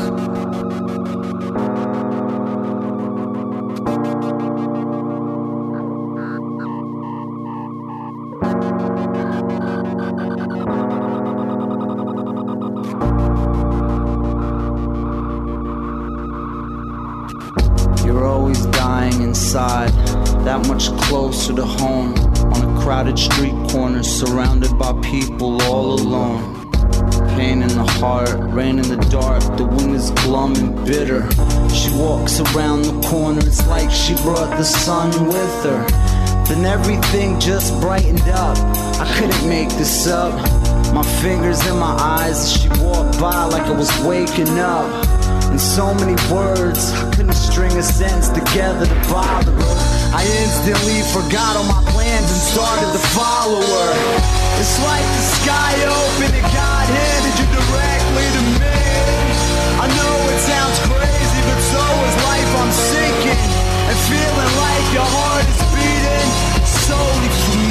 You're always dying inside, that much closer to home. On a crowded street corner, surrounded by people all alone. Pain in the heart, rain in the dark, the wind is glum and bitter. She walks around the corner, it's like she brought the sun with her. Then everything just brightened up, I couldn't make this up. My fingers in my eyes as she walked by like I was waking up. In so many words, I couldn't string a sentence together to bother her. I instantly forgot all my plans and started to follow her. It's like the sky opened and God handed you directly to me. I know it sounds crazy, but so is life. I'm sinking and feeling like your heart is beating solely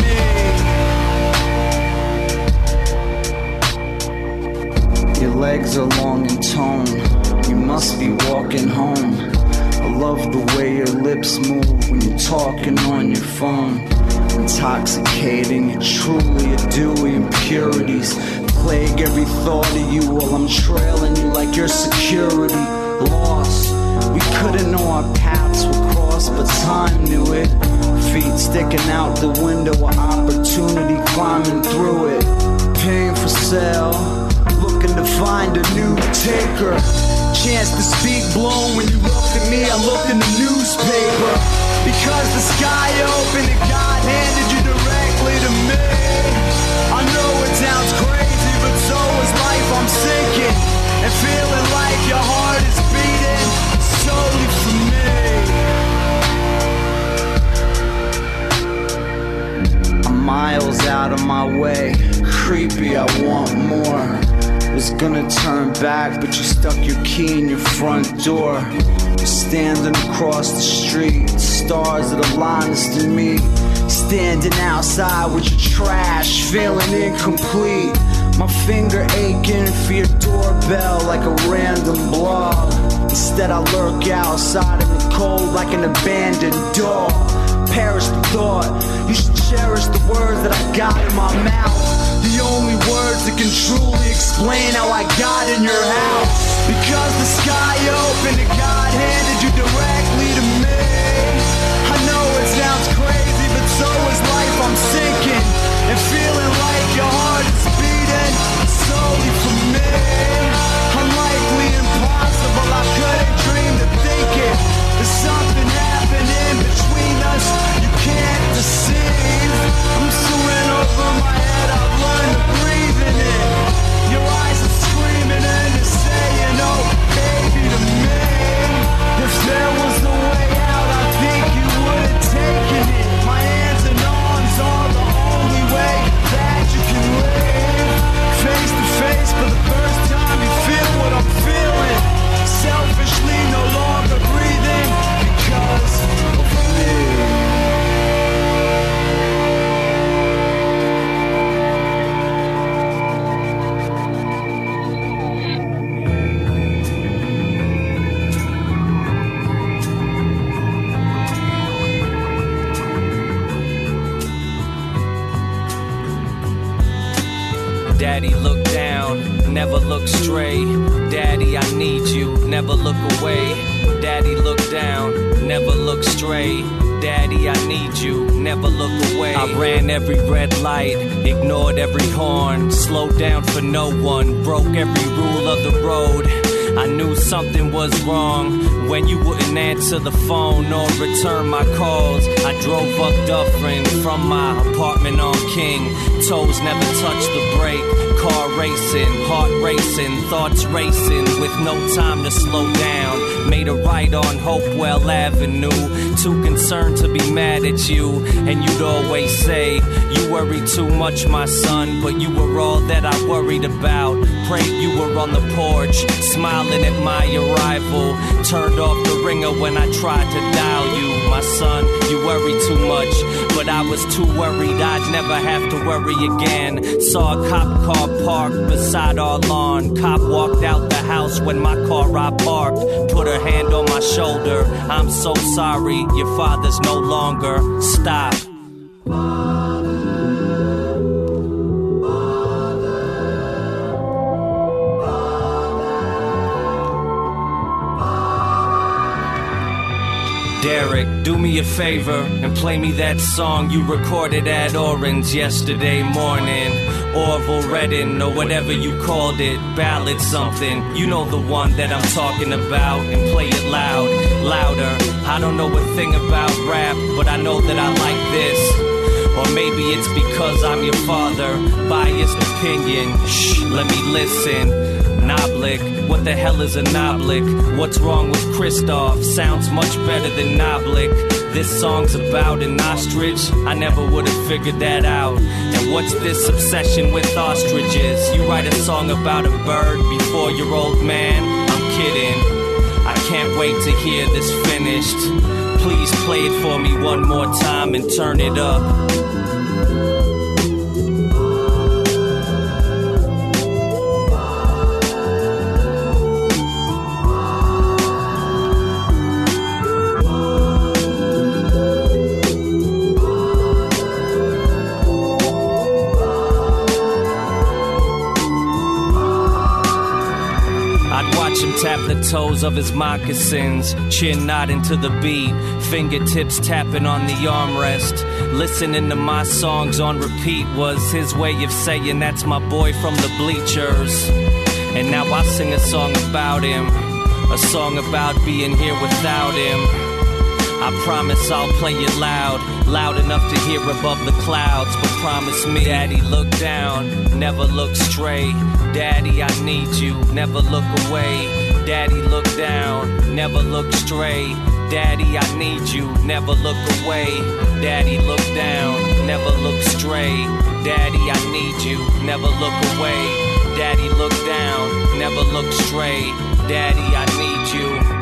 for me. Your legs are long and toned, you must be walking home. I love the way your lips move when you're talking on your phone. Intoxicating and truly a dewy impurities plague every thought of you while I'm trailing you like your security. Lost, we couldn't know our paths would cross, but time knew it. Feet sticking out the window, an opportunity climbing through it. Pain for sale, looking to find a new taker. Chance to speak blown when you looked at me, I looked in the newspaper. Because the sky opened and God handed you directly to me. I know it sounds crazy, but so is life. I'm sinking and feeling like your heart is beating solely for me. I'm miles out of my way, creepy, I want more. Was gonna turn back, but you stuck your key in your front door. You're standing across the street, stars that align us to me. Standing outside with your trash, feeling incomplete. My finger aching for your doorbell like a random blog. Instead I lurk outside in the cold like an abandoned dog. perish the thought. You should cherish the words that I got in my mouth. The only words that can truly explain how I got in your house. Because the sky opened and God handed you directly to me. I know it sounds crazy, but so is life. I'm sinking and feeling like your heart is beating solely for me. Unlikely, impossible, I couldn't dream to think it. There's something happening between us you can't deceive. I'm soaring over my head, I've learned to breathe in it. Your eyes are screaming and you're saying, oh baby, to me. If there was a way out, I think you would have taken it. My hands and arms are the only way that you can live. Face to face for the first time, you feel what I'm feeling. Selfishly no longer breathing because of me. Daddy, look down, never look straight. Daddy, I need you, never look away. Daddy, look down, never look straight. Daddy, I need you, never look away. I ran every red light, ignored every horn, slowed down for no one, broke every rule of the road. I knew something was wrong when you wouldn't answer the phone or return my calls. I drove up Dufferin from my apartment on King. Toes never touched the brake. Car racing, heart racing, thoughts racing with no time to slow down. Made a right on Hopewell Avenue, too concerned to be mad at you. And you'd always say, you worry too much, my son, but you were all that I worried about. Prayed you were on the porch, smiling at my arrival. Turned off the ringer when I tried to dial you. My son, you worry too much, but I was too worried I'd never have to worry again. Saw a cop car parked beside our lawn. Cop walked out the house when my car I parked. Put her hand on my shoulder. I'm so sorry, your father's no longer. Stop. Derek, do me a favor and play me that song you recorded at Orange yesterday morning. Orville Redding or whatever you called it, ballad something. You know the one that I'm talking about, and play it loud, louder. I don't know a thing about rap, but I know that I like this. Or maybe it's because I'm your father. Biased opinion, shh, let me listen. Noblik, what the hell is a Noblik? What's wrong with Christoph? Sounds much better than Noblik. This song's about an ostrich, I never would have figured that out. And what's this obsession with ostriches? You write a song about a bird before your old man? I'm kidding, I can't wait to hear this finished. Please play it for me one more time and turn it up. Tap the toes of his moccasins, chin nodding to the beat, fingertips tapping on the armrest. Listening to my songs on repeat was his way of saying that's my boy from the bleachers. And now I sing a song about him, a song about being here without him. I promise I'll play it loud, loud enough to hear above the clouds. But promise me, Daddy, look down, never look straight. Daddy, I need you, never look away. Daddy, look down, never look straight. Daddy, I need you, never look away. Daddy, look down, never look straight. Daddy, I need you, never look away. Daddy, look down, never look straight. Daddy, I need you.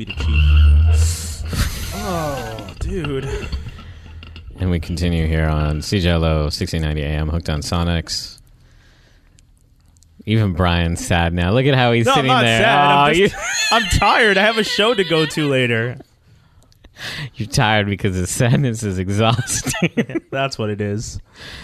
be the chief. Oh, dude. And we continue here on CJLO 1690 AM, Hooked on Sonics. Even Brian's sad now. Look at how he's sitting I'm not there. sad. I'm tired. I have a show to go to later. You're tired because the sadness is exhausting. That's what it is.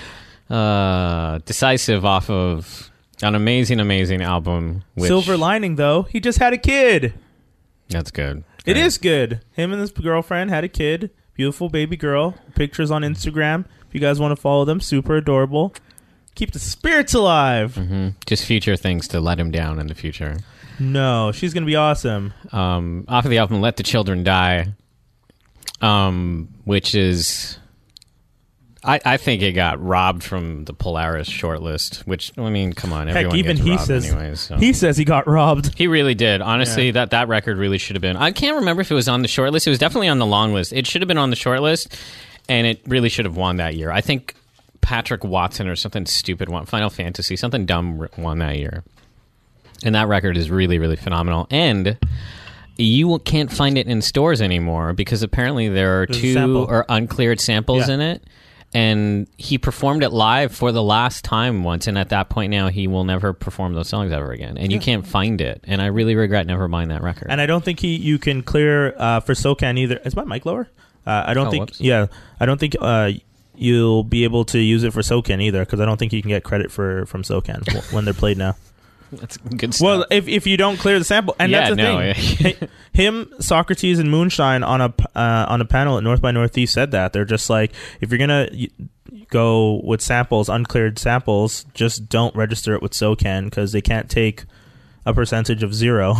Decisive off of an amazing, amazing album. Which, Silver lining, though, he just had a kid. That's good. It is good. Him and his girlfriend had a kid. Beautiful baby girl. Pictures on Instagram. If you guys want to follow them, super adorable. Keep the spirits alive. Mm-hmm. Just future things to let him down in the future. No, she's going to be awesome. Off of the album Let the Children Die, which is... I think it got robbed from the Polaris shortlist, which, I mean, come on. Everyone Heck, even gets he robbed says, anyways. So. he says he got robbed. He really did. Honestly, that record really should have been. I can't remember if it was on the short list. It was definitely on the long list. It should have been on the short list, and it really should have won that year. I think Patrick Watson or something stupid won. Final Fantasy, something dumb won that year. And that record is really, really phenomenal. And you can't find it in stores anymore because apparently there are two or uncleared samples in it. And he performed it live for the last time once, and at that point now he will never perform those songs ever again. And you can't find it, and I really regret never buying that record. And I don't think you can clear for SoCan either. Is my mic lower? I don't think. Whoops. Yeah, I don't think you'll be able to use it for SoCan either because I don't think you can get credit from SoCan when they're played now. That's good stuff. Well, if you don't clear the sample, and that's the thing. Him, Socrates, and Moonshine on a panel at North by Northeast said that they're just like, if you're gonna go with samples, uncleared samples, just don't register it with SoCan because they can't take a percentage of 0.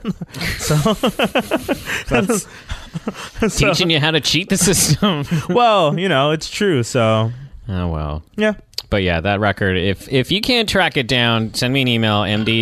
That's teaching you how to cheat the system. Well, it's true. So, oh well, yeah. But yeah, that record, if you can't track it down, send me an email,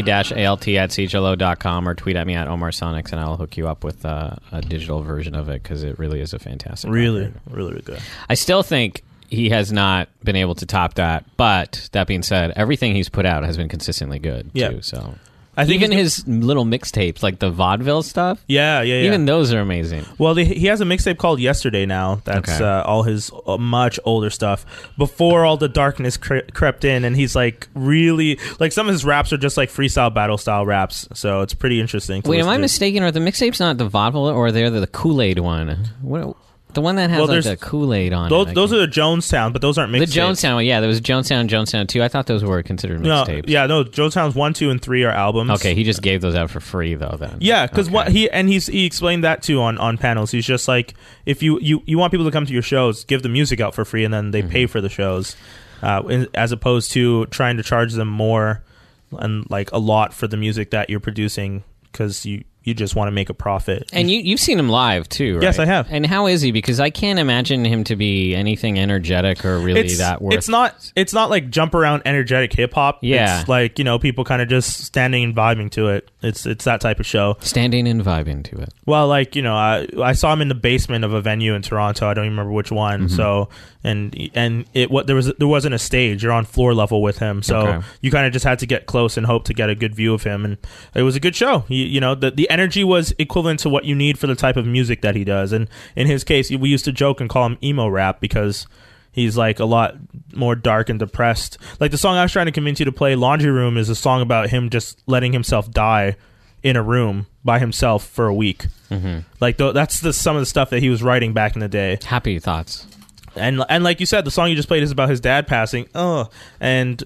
md-alt@cjlo.com, or tweet at me at OmarSonics, and I'll hook you up with a digital version of it, because it really is a fantastic record. Really good. I still think he has not been able to top that, but that being said, everything he's put out has been consistently good, too. So I think even his little mixtapes, like the vaudeville stuff, yeah. even those are amazing. Well, he has a mixtape called Yesterday now. That's all his much older stuff. Before all the darkness crept in, and he's like really like some of his raps are just like freestyle battle style raps. So it's pretty interesting. Wait, am I mistaken? Are the mixtapes not the vaudeville, or they're the Kool-Aid one? What? The one that has like the Kool-Aid on those, it. Those are the Jonestown, but those aren't mixtapes. The Jonestown one, yeah. There was Jonestown 2. I thought those were considered mixtapes. No, Jonestown's 1, 2, and 3 are albums. Okay, he just gave those out for free, though, then. Yeah, because he explained that, too, on panels. He's just like, if you want people to come to your shows, give the music out for free, and then they pay for the shows, as opposed to trying to charge them more and, like, a lot for the music that you're producing, because you just want to make a profit. And you've seen him live, too, right? Yes, I have. And how is he? Because I can't imagine him to be anything energetic or really that worth... It's not like jump around energetic hip-hop. Yeah. It's like, people kind of just standing and vibing to it. It's that type of show. Standing and vibing to it. Well, like, I saw him in the basement of a venue in Toronto. I don't even remember which one. So, there wasn't a stage. You're on floor level with him. So you kind of just had to get close and hope to get a good view of him. And it was a good show. The energy was equivalent to what you need for the type of music that he does. And in his case, we used to joke and call him emo rap because he's like a lot more dark and depressed. Like the song I was trying to convince you to play, Laundry Room, is a song about him just letting himself die in a room by himself for a week. Like that's some of the stuff that he was writing back in the day. Happy thoughts. And like you said, the song you just played is about his dad passing. And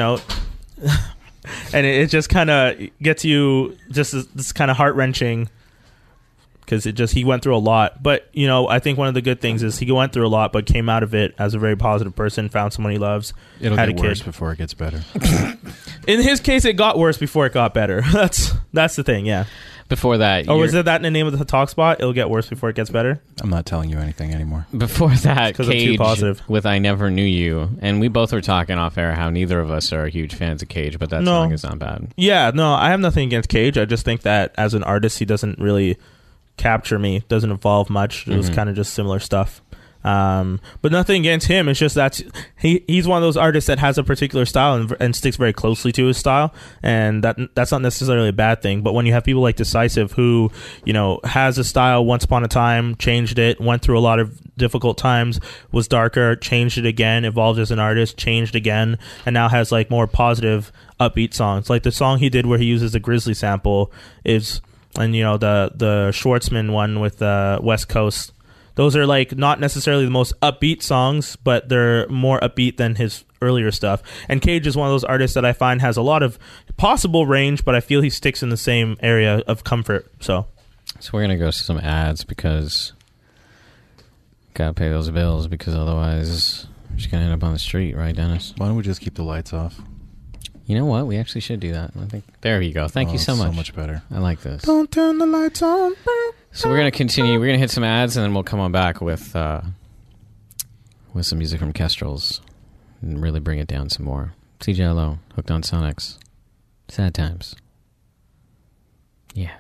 and it just kind of gets you just this kind of heart-wrenching because he went through a lot. But, I think one of the good things is he went through a lot but came out of it as a very positive person, found someone he loves, It'll had get a kid. worse before it gets better. In his case, it got worse before it got better. That's the thing, yeah. Before that... Or was that in the name of the talk spot? It'll get worse before it gets better? I'm not telling you anything anymore. Before that, 'cause I'm too Cage positive. with I Never Knew You. And we both were talking off air how neither of us are huge fans of Cage, but that song is not bad. Yeah, no, I have nothing against Cage. I just think that as an artist, he doesn't really capture me. Doesn't evolve much. It was kind of just similar stuff. But nothing against him. It's just that he's one of those artists that has a particular style and sticks very closely to his style, and that's not necessarily a bad thing. But when you have people like Decisive, who, you know, has a style once upon a time, changed it, went through a lot of difficult times, was darker, changed it again, evolved as an artist, changed again, and now has like more positive, upbeat songs. Like the song he did where he uses the Grizzly sample is, and you know, the Schwartzman one with West Coast. Those are like not necessarily the most upbeat songs, but they're more upbeat than his earlier stuff. And Cage is one of those artists that I find has a lot of possible range, but I feel he sticks in the same area of comfort. So we're gonna go to some ads because gotta pay those bills, because otherwise we're just gonna end up on the street, right, Dennis? Why don't we just keep the lights off? You know what? We actually should do that. I think there you go. Thank you so much. So much better. I like this. don't turn the lights on. So we're gonna continue. We're gonna hit some ads, and then we'll come on back with some music from Kestrels and really bring it down some more. CJLO, Hooked on Sonics, Sad Times. Yeah.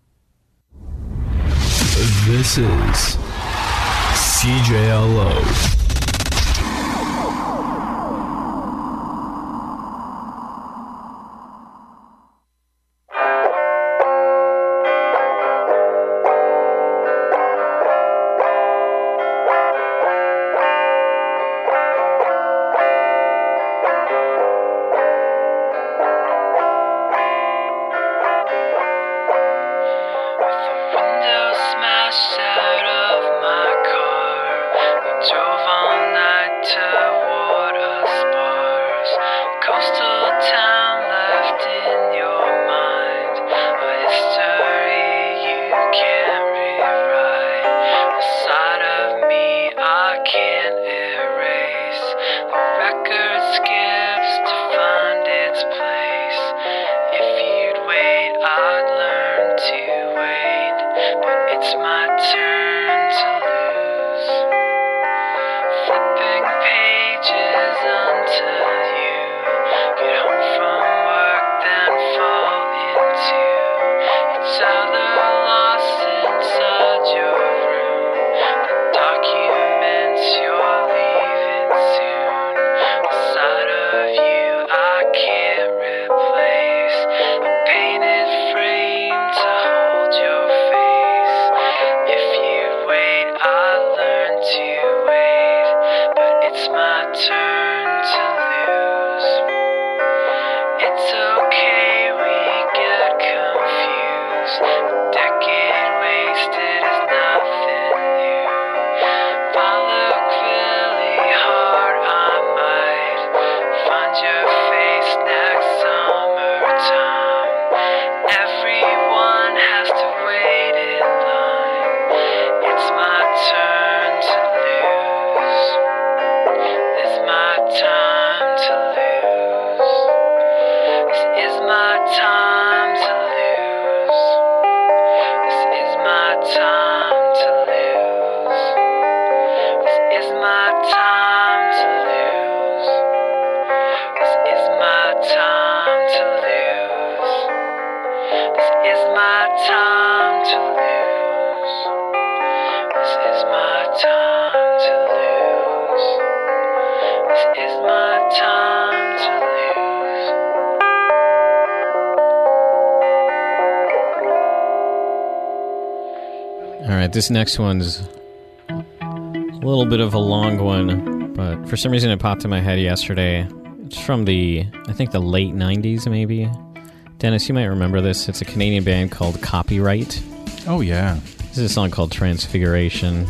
This is CJLO. This next one's a little bit of a long one, but for some reason it popped in my head yesterday. It's from I think the late 90s, maybe. Dennis, you might remember this. It's a Canadian band called Copyright. Oh, yeah. This is a song called Transfiguration.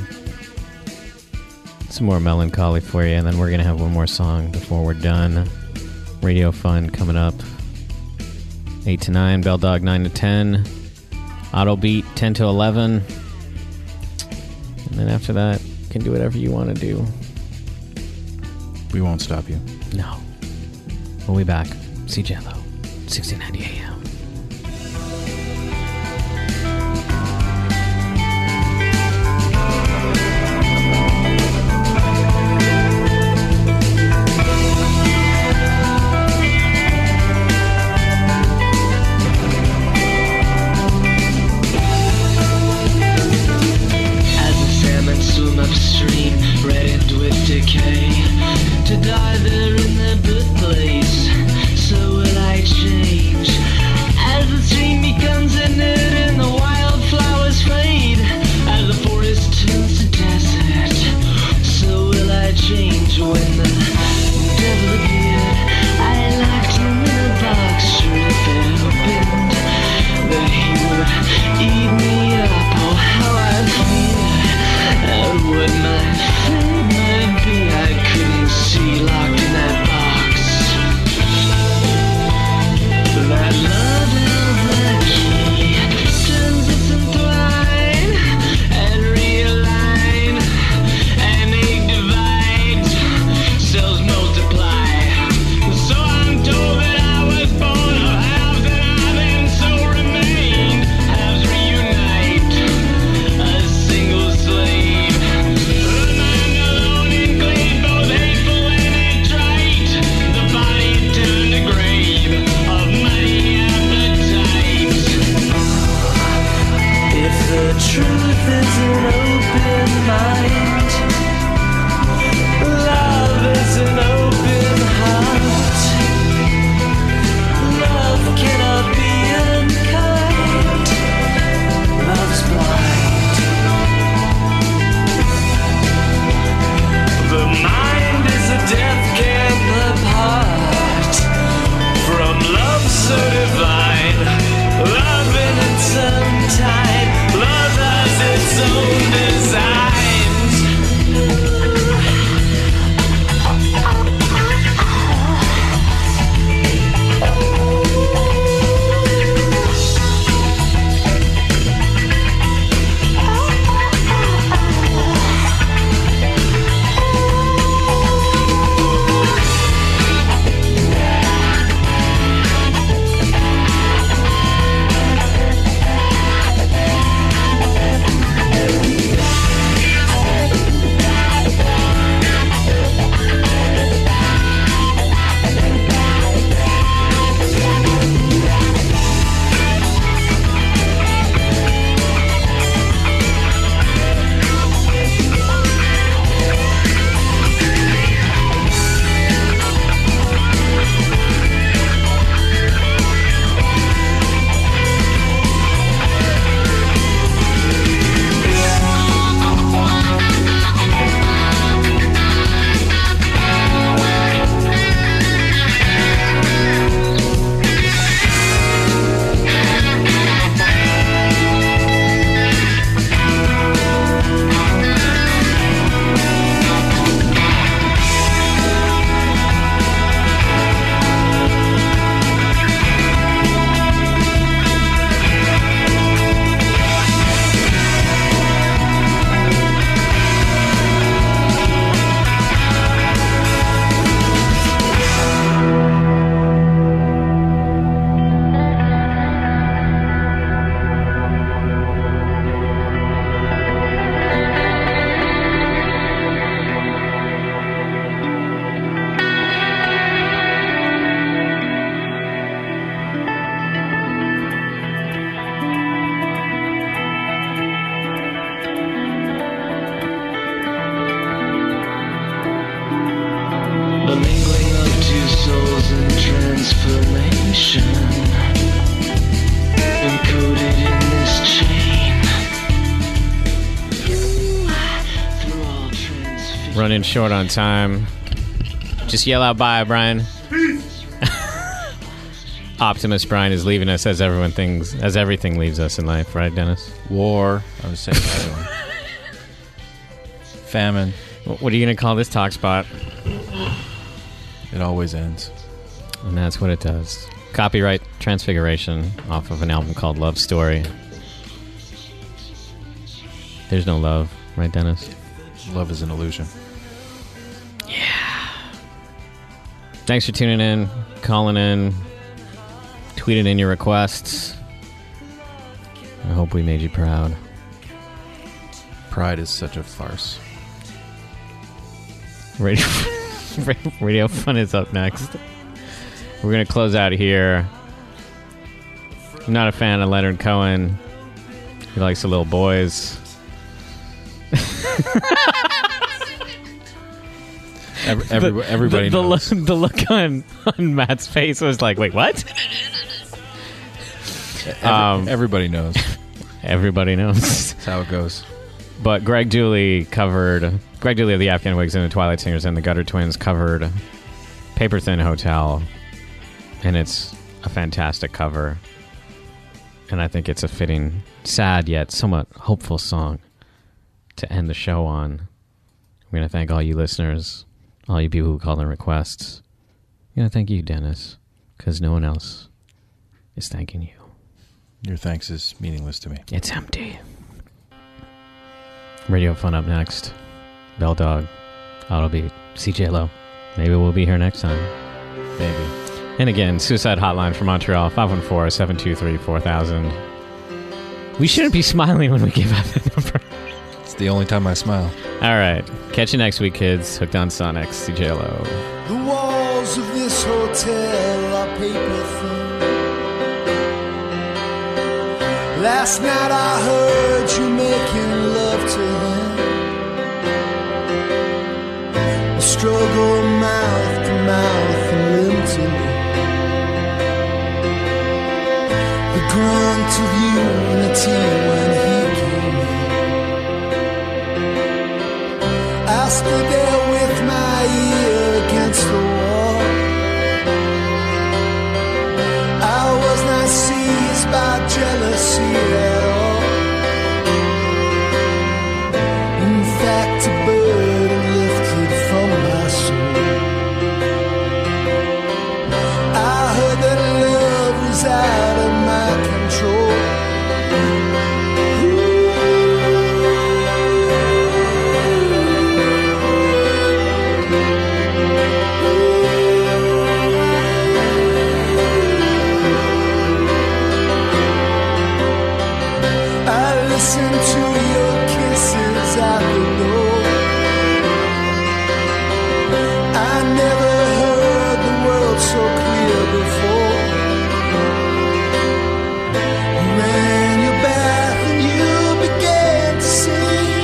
Some more melancholy for you, and then we're going to have one more song before we're done. Radio Fun coming up. 8 to 9, Bell Dog 9 to 10. Auto Beat 10 to 11. And then after that, you can do whatever you want to do. We won't stop you. No. We'll be back. CJLO, 1690 AM. transformation encoded in this chain. Through all transfiguration. Running short on time. Just yell out bye, Brian. Optimus Brian is leaving us as everything leaves us in life, right, Dennis? War. I was saying the other one. Famine. What are you going to call this talk spot? It always ends. And that's what it does. Copyright Transfiguration off of an album called Love Story. There's no love, right, Dennis? Love is an illusion. Thanks for tuning in, calling in, tweeting in your requests. I hope we made you proud. Pride is such a farce. Radio Fun is up next. We're going to close out here. I'm not a fan of Leonard Cohen. He likes the little boys. Everybody knows. The look on Matt's face was like, wait, what? Everybody knows. Everybody knows. That's how it goes. But Greg Dooley of the Afghan Wigs and the Twilight Singers and the Gutter Twins covered Paper Thin Hotel. And it's a fantastic cover. And I think it's a fitting, sad yet somewhat hopeful song to end the show on. I'm going to thank all you listeners, all you people who called in requests. I'm going to thank you, Dennis, because no one else is thanking you. Your thanks is meaningless to me. It's empty. Radio Fun up next. Bell Dog, Autobeat, CJ Low. Maybe we'll be here next time. Maybe. And again, Suicide Hotline from Montreal, 514-723-4000. We shouldn't be smiling when we give out the number. It's the only time I smile. All right. Catch you next week, kids. Hooked on Sonics, CJ Low. The walls of this hotel are paper thin. Last night I heard you making love to him. A struggle mouth to mouth and limb to limb. The grunt of unity when he came in. I stood there with my ear against the wall. I was not seized by jealousy at all. In fact, a bird lifted from my soul. I heard that love was out of my control. Listen to your kisses at the door. I never heard the world so clear before. You ran your bath and you began to sing.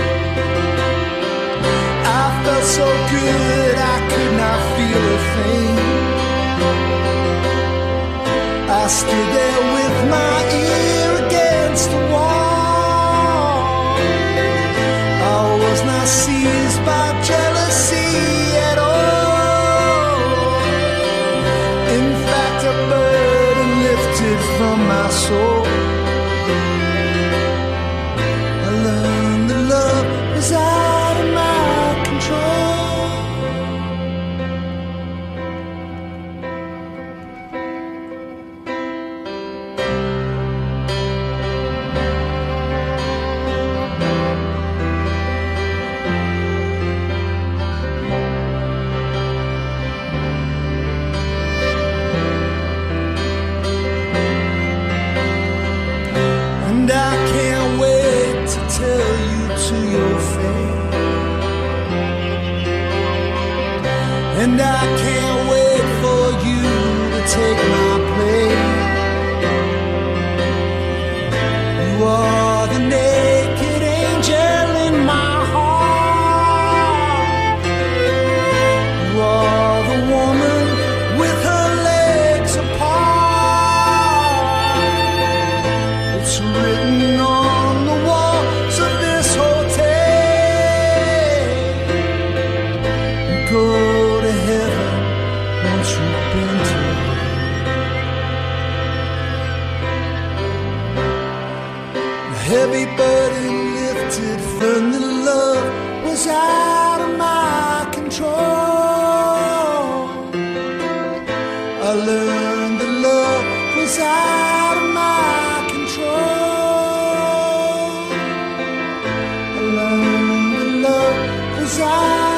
I felt so good I could not feel a thing. I stood there with my ear against the wall. Was not seized by jealousy at all. In fact, a burden lifted from my soul. I learned that love is out of my control. And I can't wait to tell you to your face. And I can't wait for you to take my place. You are the naked angel in my heart. You are the woman with her legs learned that love was out of my control. I learned that love was out of my control. I learned that love was out